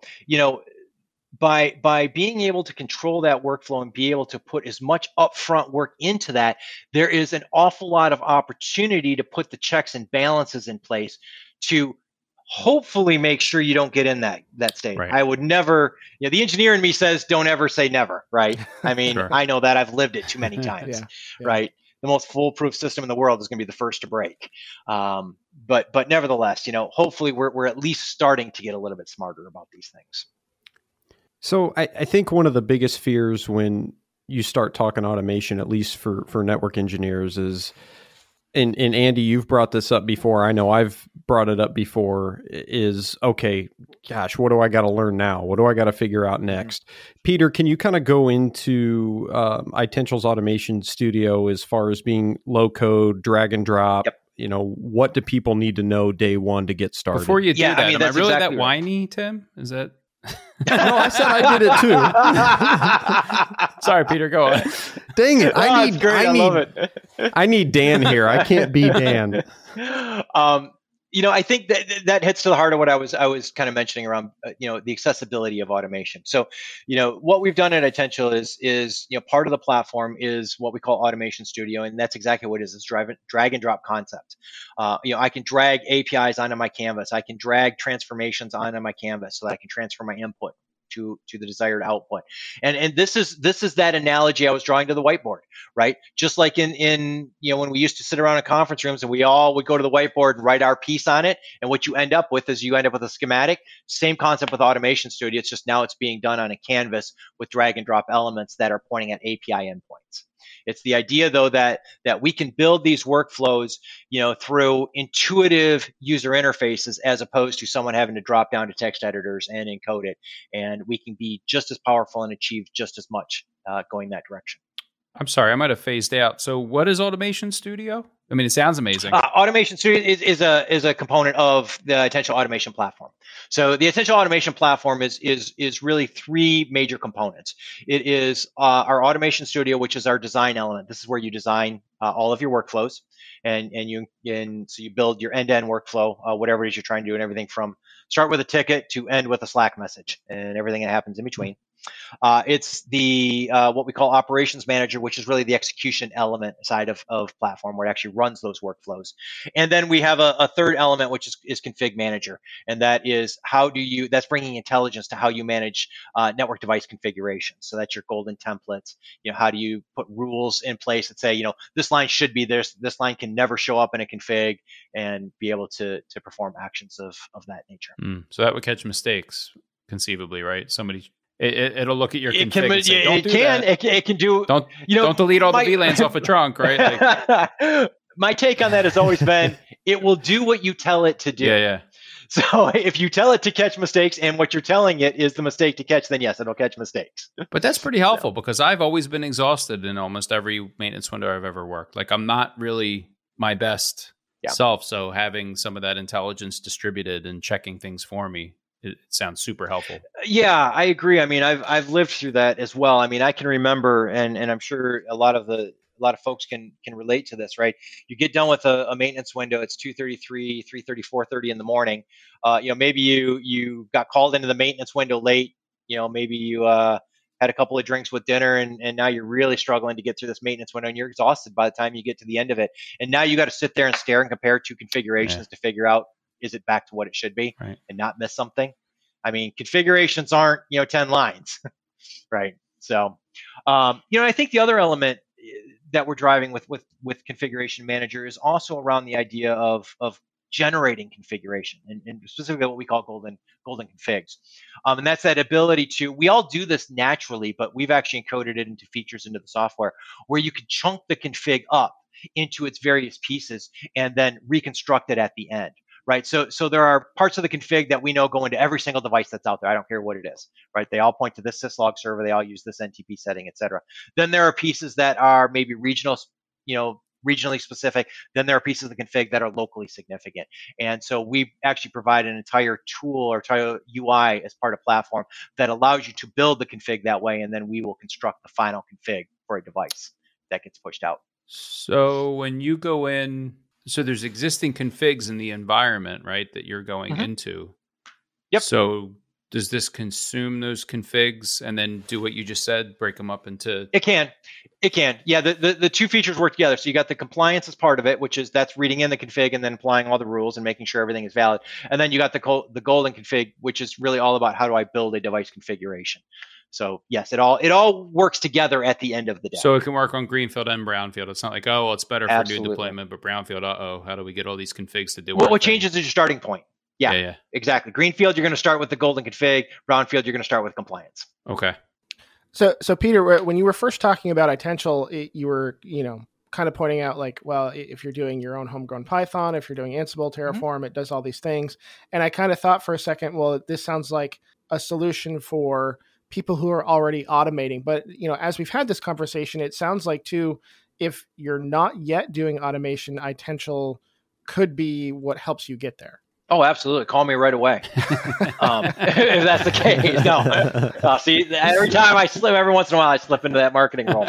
[SPEAKER 4] by being able to control that workflow and be able to put as much upfront work into that, there is an awful lot of opportunity to put the checks and balances in place to hopefully make sure you don't get in that state. Right. I would never, the engineer in me says, don't ever say never, right? I mean, sure. I know that I've lived it too many times, right? The most foolproof system in the world is going to be the first to break. But nevertheless, hopefully we're at least starting to get a little bit smarter about these things.
[SPEAKER 3] So I think one of the biggest fears when you start talking automation, at least for network engineers, is, and Andy, you've brought this up before, I know I've brought it up before, is, okay, gosh, what do I got to learn now? What do I got to figure out next? Mm-hmm. Peter, can you kind of go into Itential's Automation Studio as far as being low code, drag and drop? Yep. What do people need to know day one to get started?
[SPEAKER 1] Before you do that, am I really exactly that whiny, Tim? Is that...
[SPEAKER 3] No, I said I did it too.
[SPEAKER 1] Sorry, Peter, go on.
[SPEAKER 3] Dang it. I need Dan here. I can't be Dan.
[SPEAKER 4] I think that hits to the heart of what I was kind of mentioning around, the accessibility of automation. So, what we've done at Itential is part of the platform is what we call Automation Studio, and that's exactly what it is. It's drag and drop concept. I can drag APIs onto my canvas. I can drag transformations onto my canvas so that I can transfer my input to the desired output. And this is that analogy I was drawing to the whiteboard, right? Just like in when we used to sit around in conference rooms and we all would go to the whiteboard and write our piece on it, and what you end up with is you end up with a schematic. Same concept with Automation Studio. It's just now it's being done on a canvas with drag and drop elements that are pointing at API endpoints. It's the idea, though, that we can build these workflows, through intuitive user interfaces, as opposed to someone having to drop down to text editors and encode it. And we can be just as powerful and achieve just as much going that direction.
[SPEAKER 1] I'm sorry, I might have phased out. So what is Automation Studio? I mean, it sounds amazing.
[SPEAKER 4] Automation Studio is a component of the Itential Automation Platform. So the Itential Automation Platform is really three major components. It is our Automation Studio, which is our design element. This is where you design all of your workflows, and so you build your end-to-end workflow, whatever it is you're trying to do, and everything from start with a ticket to end with a Slack message, and everything that happens in between. It's the what we call Operations Manager, which is really the execution element side of platform, where it actually runs those workflows. And then we have a third element, which is Config Manager, and that is that's bringing intelligence to how you manage network device configurations. So that's your golden templates. How do you put rules in place that say, this line should be this line can never show up in a config, and be able to perform actions of that nature.
[SPEAKER 1] So that would catch mistakes, conceivably, right? It'll look at your config and say, don't do that.
[SPEAKER 4] It can do.
[SPEAKER 1] Don't delete all the VLANs off a trunk, right?
[SPEAKER 4] My take on that has always been, it will do what you tell it to do.
[SPEAKER 1] Yeah.
[SPEAKER 4] So if you tell it to catch mistakes, and what you're telling it is the mistake to catch, then yes, it'll catch mistakes.
[SPEAKER 1] But that's pretty helpful, because I've always been exhausted in almost every maintenance window I've ever worked. Like, I'm not really my best self, so having some of that intelligence distributed and checking things for me, it sounds super helpful.
[SPEAKER 4] Yeah, I agree. I mean, I've lived through that as well. I mean, I can remember, and I'm sure a lot of folks can relate to this, right? You get done with a maintenance window. It's 2:33, 3:30, 4:30 in the morning. Maybe you got called into the maintenance window late. Maybe you had a couple of drinks with dinner, and now you're really struggling to get through this maintenance window, and you're exhausted by the time you get to the end of it. And now you got to sit there and stare and compare two configurations to figure out, is it back to what it should be,
[SPEAKER 1] right,
[SPEAKER 4] and not miss something? I mean, configurations aren't 10 lines, right? So, I think the other element that we're driving with Configuration Manager is also around the idea of generating configuration, and specifically what we call golden configs. And that's that ability to, we all do this naturally, but we've actually encoded it into features into the software, where you can chunk the config up into its various pieces and then reconstruct it at the end. Right. So there are parts of the config that we know go into every single device that's out there. I don't care what it is. Right. They all point to this syslog server. They all use this NTP setting, et cetera. Then there are pieces that are maybe regionally specific. Then there are pieces of the config that are locally significant. And so we actually provide an entire tool or entire UI as part of platform that allows you to build the config that way. And then we will construct the final config for a device that gets pushed out.
[SPEAKER 1] So when you go in, so there's existing configs in the environment, right, that you're going into.
[SPEAKER 4] Yep.
[SPEAKER 1] So does this consume those configs and then do what you just said, break them up into?
[SPEAKER 4] It can. Yeah, the two features work together. So you got the compliance as part of it, which is that's reading in the config and then applying all the rules and making sure everything is valid. And then you got the golden config, which is really all about how do I build a device configuration. So yes, it all works together at the end of the day.
[SPEAKER 1] So it can work on greenfield and brownfield. It's not like, it's better for new deployment, but brownfield, how do we get all these configs to do it?
[SPEAKER 4] What changes is your starting point. Yeah, exactly. Greenfield, you're going to start with the golden config. Brownfield, you're going to start with compliance.
[SPEAKER 1] Okay.
[SPEAKER 2] So Peter, when you were first talking about Itential, you were, kind of pointing out like, well, if you're doing your own homegrown Python, if you're doing Ansible, Terraform, it does all these things. And I kind of thought for a second, well, this sounds like a solution for people who are already automating. But, as we've had this conversation, it sounds like too, if you're not yet doing automation, Itential could be what helps you get there.
[SPEAKER 4] Oh, absolutely. Call me right away. If that's the case. No. See, every time I slip, every once in a while, I slip into that marketing role.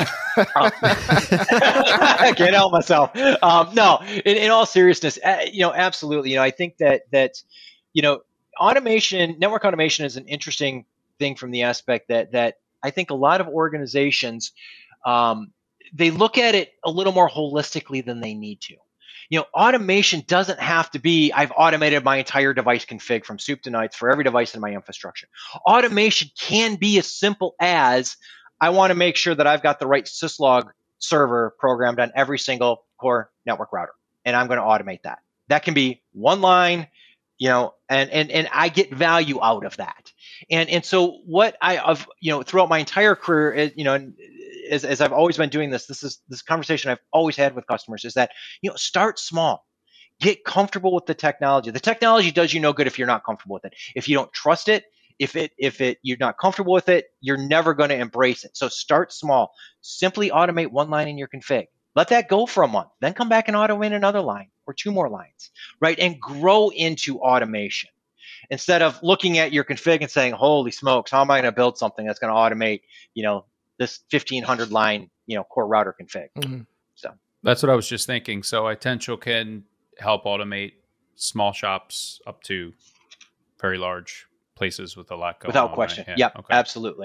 [SPEAKER 4] I can't help myself. No, in all seriousness, absolutely. I think that automation, network automation is an interesting thing from the aspect that I think a lot of organizations, they look at it a little more holistically than they need to. Automation doesn't have to be, I've automated my entire device config from soup to nuts for every device in my infrastructure. Automation can be as simple as, I want to make sure that I've got the right syslog server programmed on every single core network router, and I'm going to automate that. That can be one line, and I get value out of that. And so what I've, throughout my entire career, as I've always been doing this conversation I've always had with customers is that, start small, get comfortable with the technology. The technology does you no good if you're not comfortable with it. If you don't trust it, if you're not comfortable with it, you're never going to embrace it. So start small, simply automate one line in your config. Let that go for a month, then come back and automate another line or two more lines, right? And grow into automation. Instead of looking at your config and saying, holy smokes, how am I going to build something that's going to automate, this 1500 line, core router config. Mm-hmm. So
[SPEAKER 1] that's what I was just thinking. So Itential can help automate small shops up to very large places with a lot going on.
[SPEAKER 4] Without question.
[SPEAKER 1] Right?
[SPEAKER 4] Yeah, okay. Absolutely.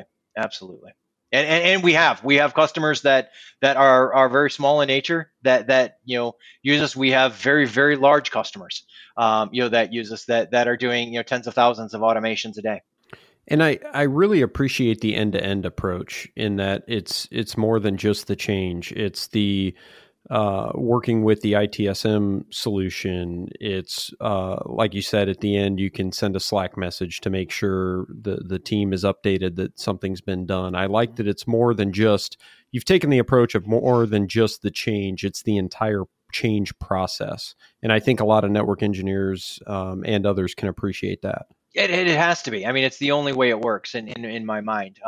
[SPEAKER 4] And we have customers that are very small in nature that use us. We have very, very large customers that use us that are doing tens of thousands of automations a day.
[SPEAKER 3] And I really appreciate the end-to-end approach in that it's more than just the change. It's the working with the ITSM solution. It's like you said, at the end, you can send a Slack message to make sure the team is updated that something's been done. I like that it's more than just, you've taken the approach of more than just the change. It's the entire change process. And I think a lot of network engineers and others can appreciate that.
[SPEAKER 4] It has to be. I mean, it's the only way it works in my mind.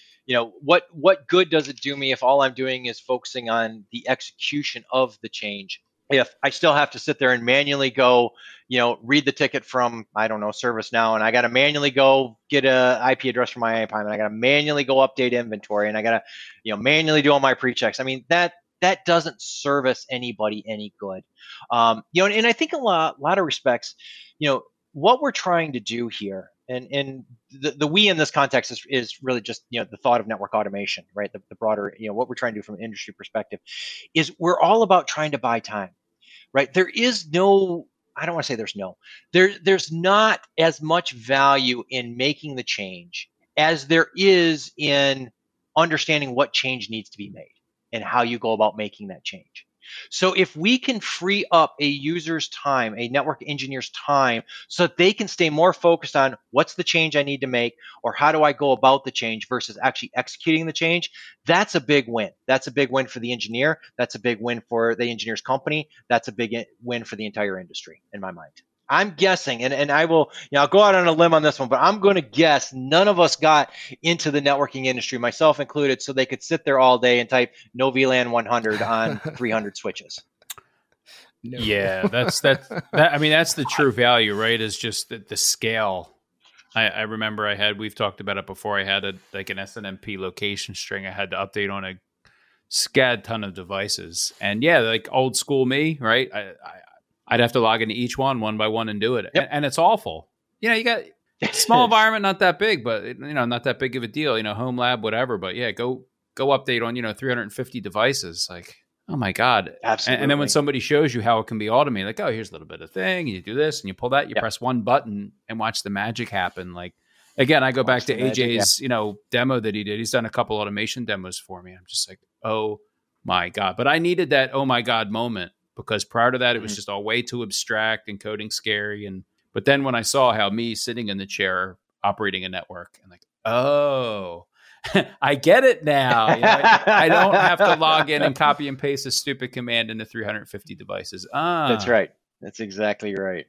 [SPEAKER 4] What good does it do me if all I'm doing is focusing on the execution of the change? If I still have to sit there and manually go, read the ticket from, I don't know, ServiceNow, and I got to manually go get a IP address from my API, and I got to manually go update inventory, and I got to, manually do all my pre-checks. I mean, that doesn't service anybody any good. And I think in a lot of respects, what we're trying to do here, and the we in this context is really just the thought of network automation, right? The broader what we're trying to do from an industry perspective is we're all about trying to buy time, right? There is no, I don't want to say there's not as much value in making the change as there is in understanding what change needs to be made and how you go about making that change. So if we can free up a user's time, a network engineer's time, so that they can stay more focused on what's the change I need to make or how do I go about the change versus actually executing the change, that's a big win. That's a big win for the engineer. That's a big win for the engineer's company. That's a big win for the entire industry in my mind. I'm guessing, and I will, I'll go out on a limb on this one, but I'm going to guess none of us got into the networking industry, myself included, so they could sit there all day and type no VLAN 100 on 300 switches.
[SPEAKER 1] No. Yeah, that's I mean, that's the true value, right? Is just the scale. I remember we've talked about it before. I had an SNMP location string I had to update on a scad ton of devices, and yeah, like old school me, right? I'd have to log into each one by one and do it.
[SPEAKER 4] Yep.
[SPEAKER 1] And it's awful. You got small environment, not that big, but not that big of a deal, home lab, whatever. But yeah, go update on, 350 devices. Like, oh my God.
[SPEAKER 4] Absolutely.
[SPEAKER 1] And then when somebody shows you how it can be automated, like, oh, here's a little bit of thing. You do this and you pull that, you press one button and watch the magic happen. Like, again, I go back to AJ's, demo that he did. He's done a couple automation demos for me. I'm just like, oh my God. But I needed that, oh my God moment. Because prior to that, it was just all way too abstract and coding scary. But then when I saw how me sitting in the chair operating a network, I'm like, oh, I get it now. I don't have to log in and copy and paste a stupid command into 350 devices.
[SPEAKER 4] That's right. That's exactly right.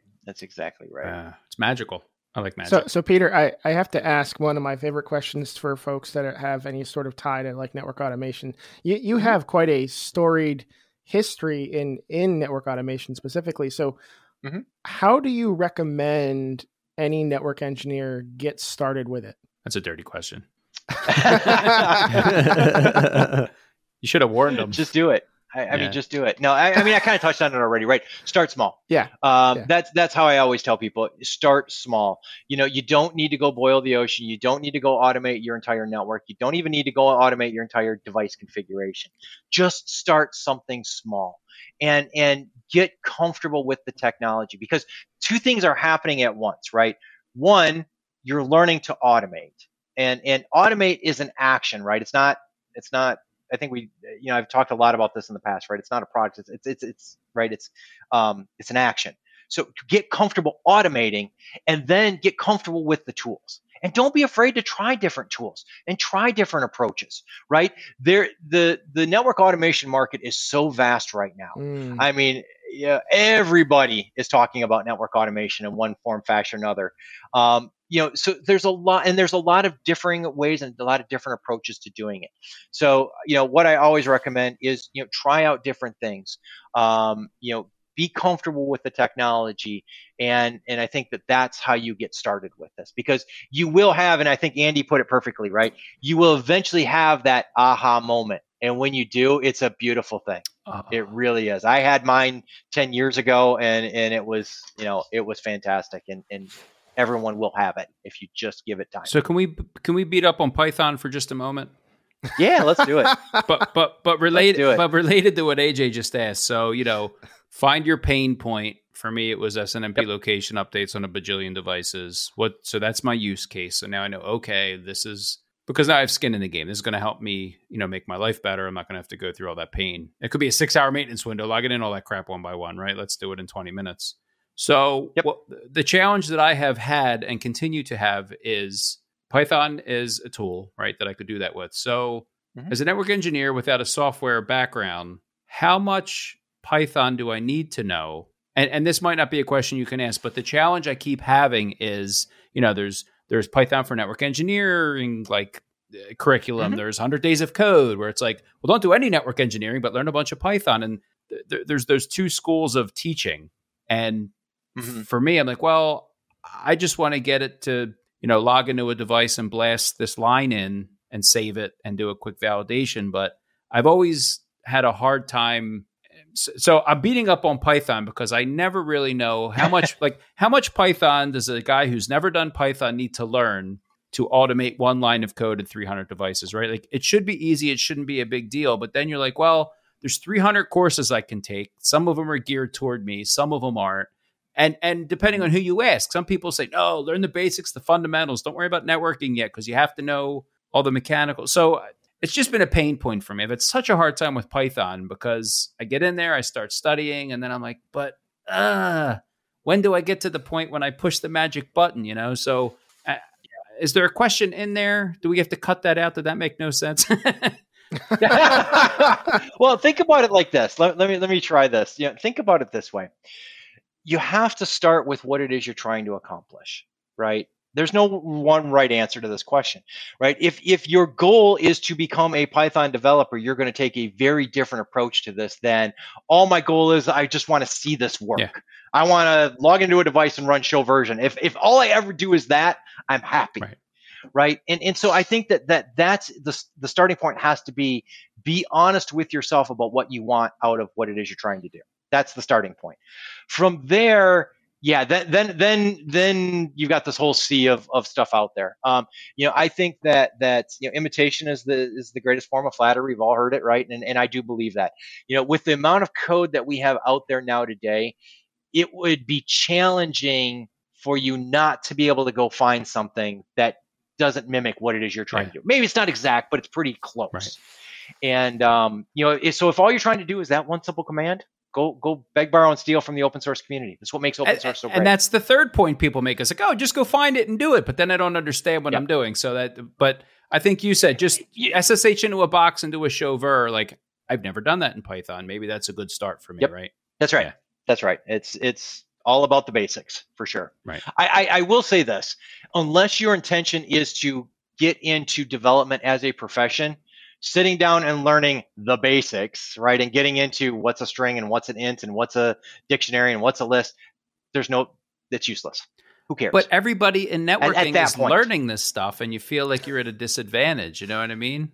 [SPEAKER 1] It's magical. I like magic.
[SPEAKER 2] So Peter, I have to ask one of my favorite questions for folks that have any sort of tie to like network automation. You have quite a storied history in network automation specifically. So How do you recommend any network engineer get started with it?
[SPEAKER 1] That's a dirty question. You should have warned them.
[SPEAKER 4] Just do it. I mean, just do it. No, I mean, I kind of touched on it already, right? Start small.
[SPEAKER 2] Yeah.
[SPEAKER 4] That's how I always tell people, start small. You don't need to go boil the ocean. You don't need to go automate your entire network. You don't even need to go automate your entire device configuration. Just start something small and get comfortable with the technology, because two things are happening at once, right? One, you're learning to automate, and automate is an action, right? It's not, I think I've talked a lot about this in the past, right? It's not a product. It's right. It's an action. So get comfortable automating, and then get comfortable with the tools. And don't be afraid to try different tools and try different approaches, right? The network automation market is so vast right now. I mean, everybody is talking about network automation in one form, fashion, or another. So there's a lot of differing ways and a lot of different approaches to doing it. So, what I always recommend is, try out different things. Be comfortable with the technology. And I think that's how you get started with this, because you will have, and I think Andy put it perfectly, right? You will eventually have that aha moment. And when you do, it's a beautiful thing. It really is. I had mine 10 years ago, and it was, it was fantastic. And everyone will have it if you just give it time.
[SPEAKER 1] So can we beat up on Python for just a moment?
[SPEAKER 4] Yeah, let's do it.
[SPEAKER 1] but related to what AJ just asked. So, find your pain point. For me, it was SNMP location updates on a bajillion devices. So that's my use case. So now I know, okay, this is because now I have skin in the game. This is going to help me, make my life better. I'm not going to have to go through all that pain. It could be a 6-hour maintenance window, logging in all that crap one by one, right? Let's do it in 20 minutes. So the challenge that I have had and continue to have is Python is a tool, right, that I could do that with. So as a network engineer without a software background, how much Python do I need to know? And this might not be a question you can ask, but the challenge I keep having is, there's Python for network engineering, like curriculum. There's 100 Days of Code, where it's like, well, don't do any network engineering, but learn a bunch of Python. And there's two schools of teaching. And for me, I'm like, well, I just want to get it to, log into a device and blast this line in and save it and do a quick validation. But I've always had a hard time. So I'm beating up on Python because I never really know how much, how much Python does a guy who's never done Python need to learn to automate one line of code at 300 devices, right? Like, it should be easy. It shouldn't be a big deal. But then you're like, well, there's 300 courses I can take. Some of them are geared toward me. Some of them aren't. And depending on who you ask, some people say, no, learn the basics, the fundamentals. Don't worry about networking yet, because you have to know all the mechanical. So it's just been a pain point for me. I've had such a hard time with Python because I get in there, I start studying, and then I'm like, but when do I get to the point when I push the magic button, So is there a question in there? Do we have to cut that out? Did that make no sense?
[SPEAKER 4] Well, think about it like this. Let me try this. Think about it this way. You have to start with what it is you're trying to accomplish, right? There's no one right answer to this question, right? If your goal is to become a Python developer, you're going to take a very different approach to this than, all my goal is I just want to see this work. Yeah. I want to log into a device and run show version. If all I ever do is that, I'm happy. Right. And so I think that's the starting point has to be honest with yourself about what you want out of what it is you're trying to do. That's the starting point. From there, then you've got this whole sea of stuff out there. I think that imitation is the greatest form of flattery. We've all heard it, right? And I do believe that. With the amount of code that we have out there now today, it would be challenging for you not to be able to go find something that doesn't mimic what it is you're trying to do. Maybe it's not exact, but it's pretty close. Right. And so if all you're trying to do is that one simple command, go beg, borrow, and steal from the open source community. That's what makes open source so great.
[SPEAKER 1] And that's the third point people make is like, oh, just go find it and do it. But then I don't understand what I'm doing. But I think you said just SSH into a box and do a show ver. Like, I've never done that in Python. Maybe that's a good start for me, right?
[SPEAKER 4] That's right. Yeah. That's right. It's all about the basics for sure.
[SPEAKER 1] Right.
[SPEAKER 4] I will say this, unless your intention is to get into development as a profession, sitting down and learning the basics, right, and getting into what's a string and what's an int and what's a dictionary and what's a list, It's useless. Who cares?
[SPEAKER 1] But everybody in networking
[SPEAKER 4] that
[SPEAKER 1] is
[SPEAKER 4] point.
[SPEAKER 1] learning this stuff, and you feel like you're at a disadvantage. You know what I mean?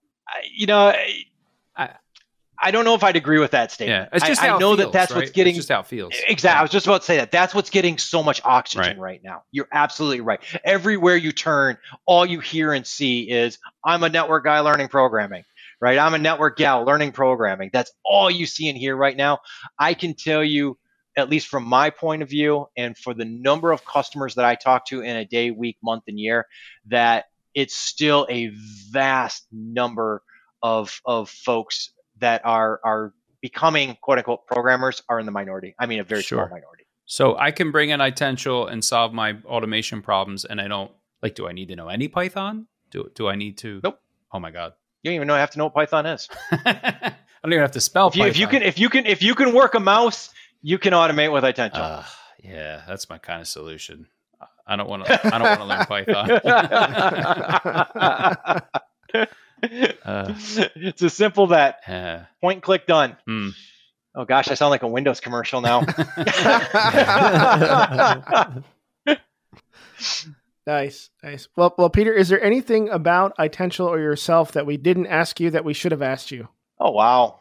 [SPEAKER 4] I don't know if I'd agree with that statement.
[SPEAKER 1] Yeah, it's just
[SPEAKER 4] I know that's
[SPEAKER 1] right?
[SPEAKER 4] what's getting.
[SPEAKER 1] It's just how it feels.
[SPEAKER 4] Exactly. I was just about to say that. That's what's getting so much oxygen right now. You're absolutely right. Everywhere you turn, all you hear and see is, I'm a network guy learning programming, right? I'm a network gal learning programming. That's all you see and hear right now. I can tell you, at least from my point of view, and for the number of customers that I talk to in a day, week, month, and year, that it's still a vast number of folks that are becoming quote unquote programmers are in the minority. I mean, a very small minority.
[SPEAKER 1] So I can bring in Itential and solve my automation problems, and I don't do I need to know any Python? Do I need to?
[SPEAKER 4] Nope.
[SPEAKER 1] Oh my God.
[SPEAKER 4] You don't even have to know what Python is.
[SPEAKER 1] I don't even have to spell Python.
[SPEAKER 4] If you can work a mouse, you can automate with Itential.
[SPEAKER 1] Yeah, that's my kind of solution. I don't want to learn Python.
[SPEAKER 4] It's as simple that point, click, done. Oh gosh, I sound like a Windows commercial now.
[SPEAKER 2] Nice. Well, Peter, is there anything about Itential or yourself that we didn't ask you that we should have asked you?
[SPEAKER 4] Oh wow.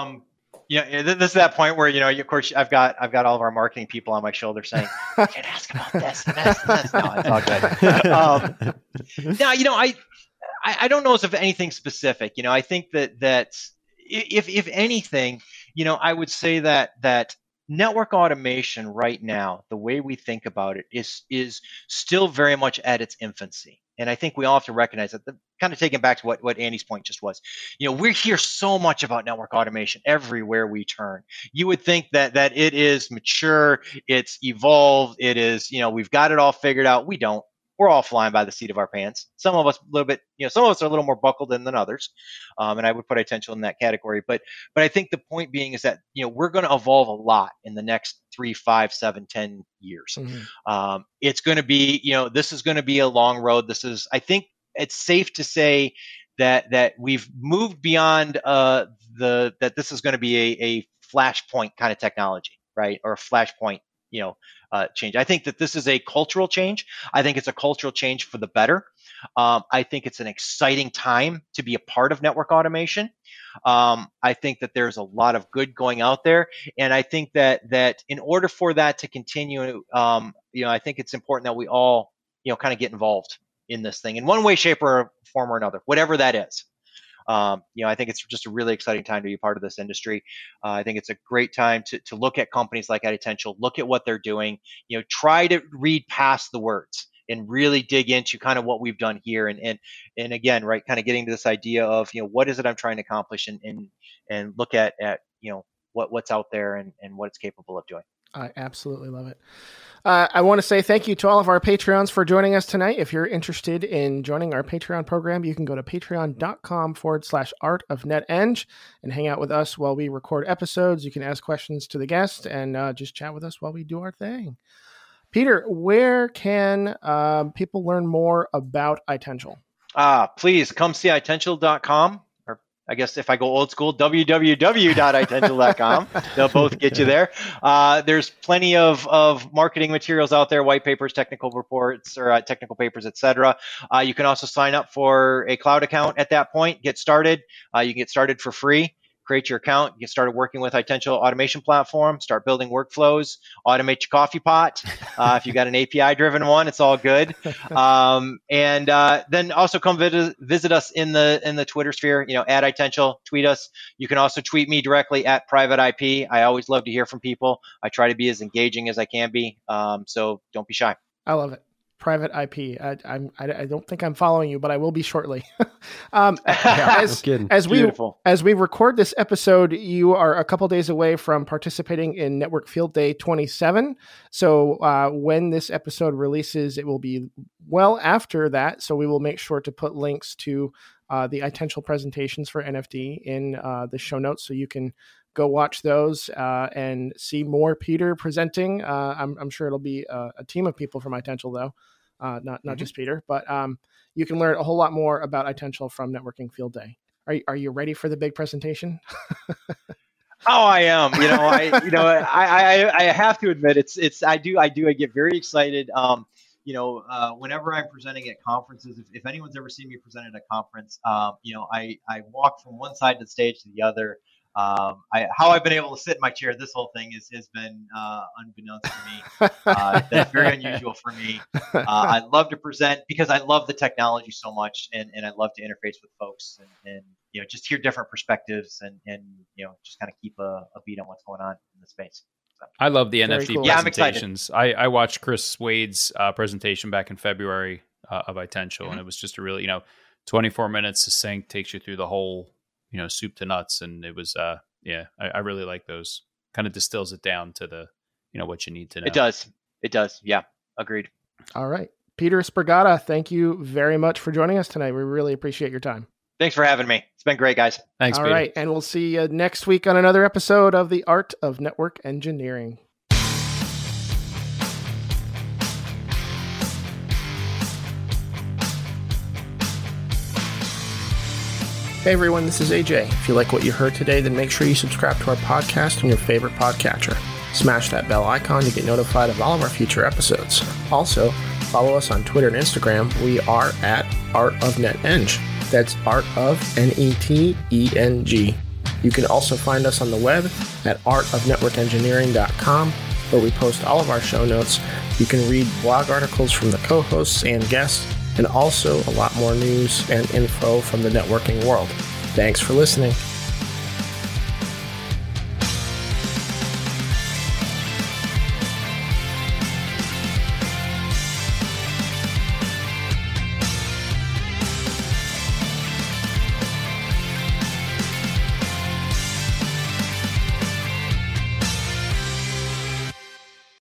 [SPEAKER 4] This is that point where of course I've got all of our marketing people on my shoulder saying, "You can ask about this and this and this." No, it's all good. Now, I don't know if anything specific. I think that if anything, I would say that network automation right now, the way we think about it is still very much at its infancy. And I think we all have to recognize that, kind of taking back to what Andy's point just was. We hear so much about network automation everywhere we turn. You would think that it is mature, it's evolved, it is, we've got it all figured out. We don't. We're all flying by the seat of our pants. Some of us a little bit, some of us are a little more buckled in than others. And I would put Itential in that category. But I think the point being is that, we're going to evolve a lot in the next 3, 5, 7, 10 years. Mm-hmm. It's going to be, this is going to be a long road. I think it's safe to say that we've moved beyond that this is going to be a flashpoint kind of technology, right? Or a flashpoint, change. I think that this is a cultural change. I think it's a cultural change for the better. I think it's an exciting time to be a part of network automation. I think that there's a lot of good going out there. And I think that in order for that to continue, I think it's important that we all, kind of get involved in this thing in one way, shape, or form or another, whatever that is. I think it's just a really exciting time to be a part of this industry. I think it's a great time to look at companies like Itential, look at what they're doing, try to read past the words and really dig into kind of what we've done here. And again, right, kind of getting to this idea of, what is it I'm trying to accomplish and look at what's out there and what it's capable of doing.
[SPEAKER 2] I absolutely love it. I want to say thank you to all of our Patreons for joining us tonight. If you're interested in joining our Patreon program, you can go to patreon.com/artofneteng and hang out with us while we record episodes. You can ask questions to the guest and just chat with us while we do our thing. Peter, where can people learn more about Itential?
[SPEAKER 4] Please come see itential.com. I guess if I go old school, www.itential.com. They'll both get you there. There's plenty of marketing materials out there, white papers, technical reports, or technical papers, etc. You can also sign up for a cloud account at that point. Get started. You can get started for free. Create your account, get started working with Itential automation platform, start building workflows, automate your coffee pot. If you got an API-driven one, it's all good. And then also come visit us in the Twitter sphere, at Itential, tweet us. You can also tweet me directly at Private IP. I always love to hear from people. I try to be as engaging as I can be. So don't be shy.
[SPEAKER 2] I love it. Private IP. I don't think I'm following you, but I will be shortly. As we record this episode, you are a couple days away from participating in Network Field Day 27. So when this episode releases, it will be well after that. So we will make sure to put links to the Itential presentations for NFD in the show notes, so you can go watch those and see more Peter presenting. I'm sure it'll be a team of people from Itential, though, not just Peter. But you can learn a whole lot more about Itential from Networking Field Day. Are you ready for the big presentation?
[SPEAKER 4] Oh, I am. I have to admit, I get very excited. Whenever I'm presenting at conferences, if anyone's ever seen me present at a conference, I walk from one side of the stage to the other. How I've been able to sit in my chair this whole thing has been unbeknownst to me. That's very unusual for me. I love to present because I love the technology so much, and I love to interface with folks and just hear different perspectives and just kind of keep a beat on what's going on in the space. So.
[SPEAKER 1] I love the
[SPEAKER 2] Very
[SPEAKER 1] NFT
[SPEAKER 2] cool.
[SPEAKER 1] presentations. I watched Chris Wade's presentation back in February of iTential, and it was just a really 24 minutes succinct, takes you through the whole soup to nuts, and it was I really like those. Kind of distills it down to the what you need to know.
[SPEAKER 4] It does. Yeah, agreed.
[SPEAKER 2] All right, Peter Sbrgata, thank you very much for joining us tonight. We really appreciate your time.
[SPEAKER 4] Thanks for having me. It's been great, guys.
[SPEAKER 1] Thanks,
[SPEAKER 2] All
[SPEAKER 1] Peter.
[SPEAKER 2] right, and we'll see you next week on another episode of The Art of Network Engineering. Hey everyone, this is AJ. If you like what you heard today, then make sure you subscribe to our podcast on your favorite podcatcher. Smash that bell icon to get notified of all of our future episodes. Also, follow us on Twitter and Instagram. We are at Art of NetEng. That's Art of NETENG. You can also find us on the web at artofnetworkengineering.com, where we post all of our show notes. You can read blog articles from the co-hosts and guests, and also a lot more news and info from the networking world. Thanks for listening.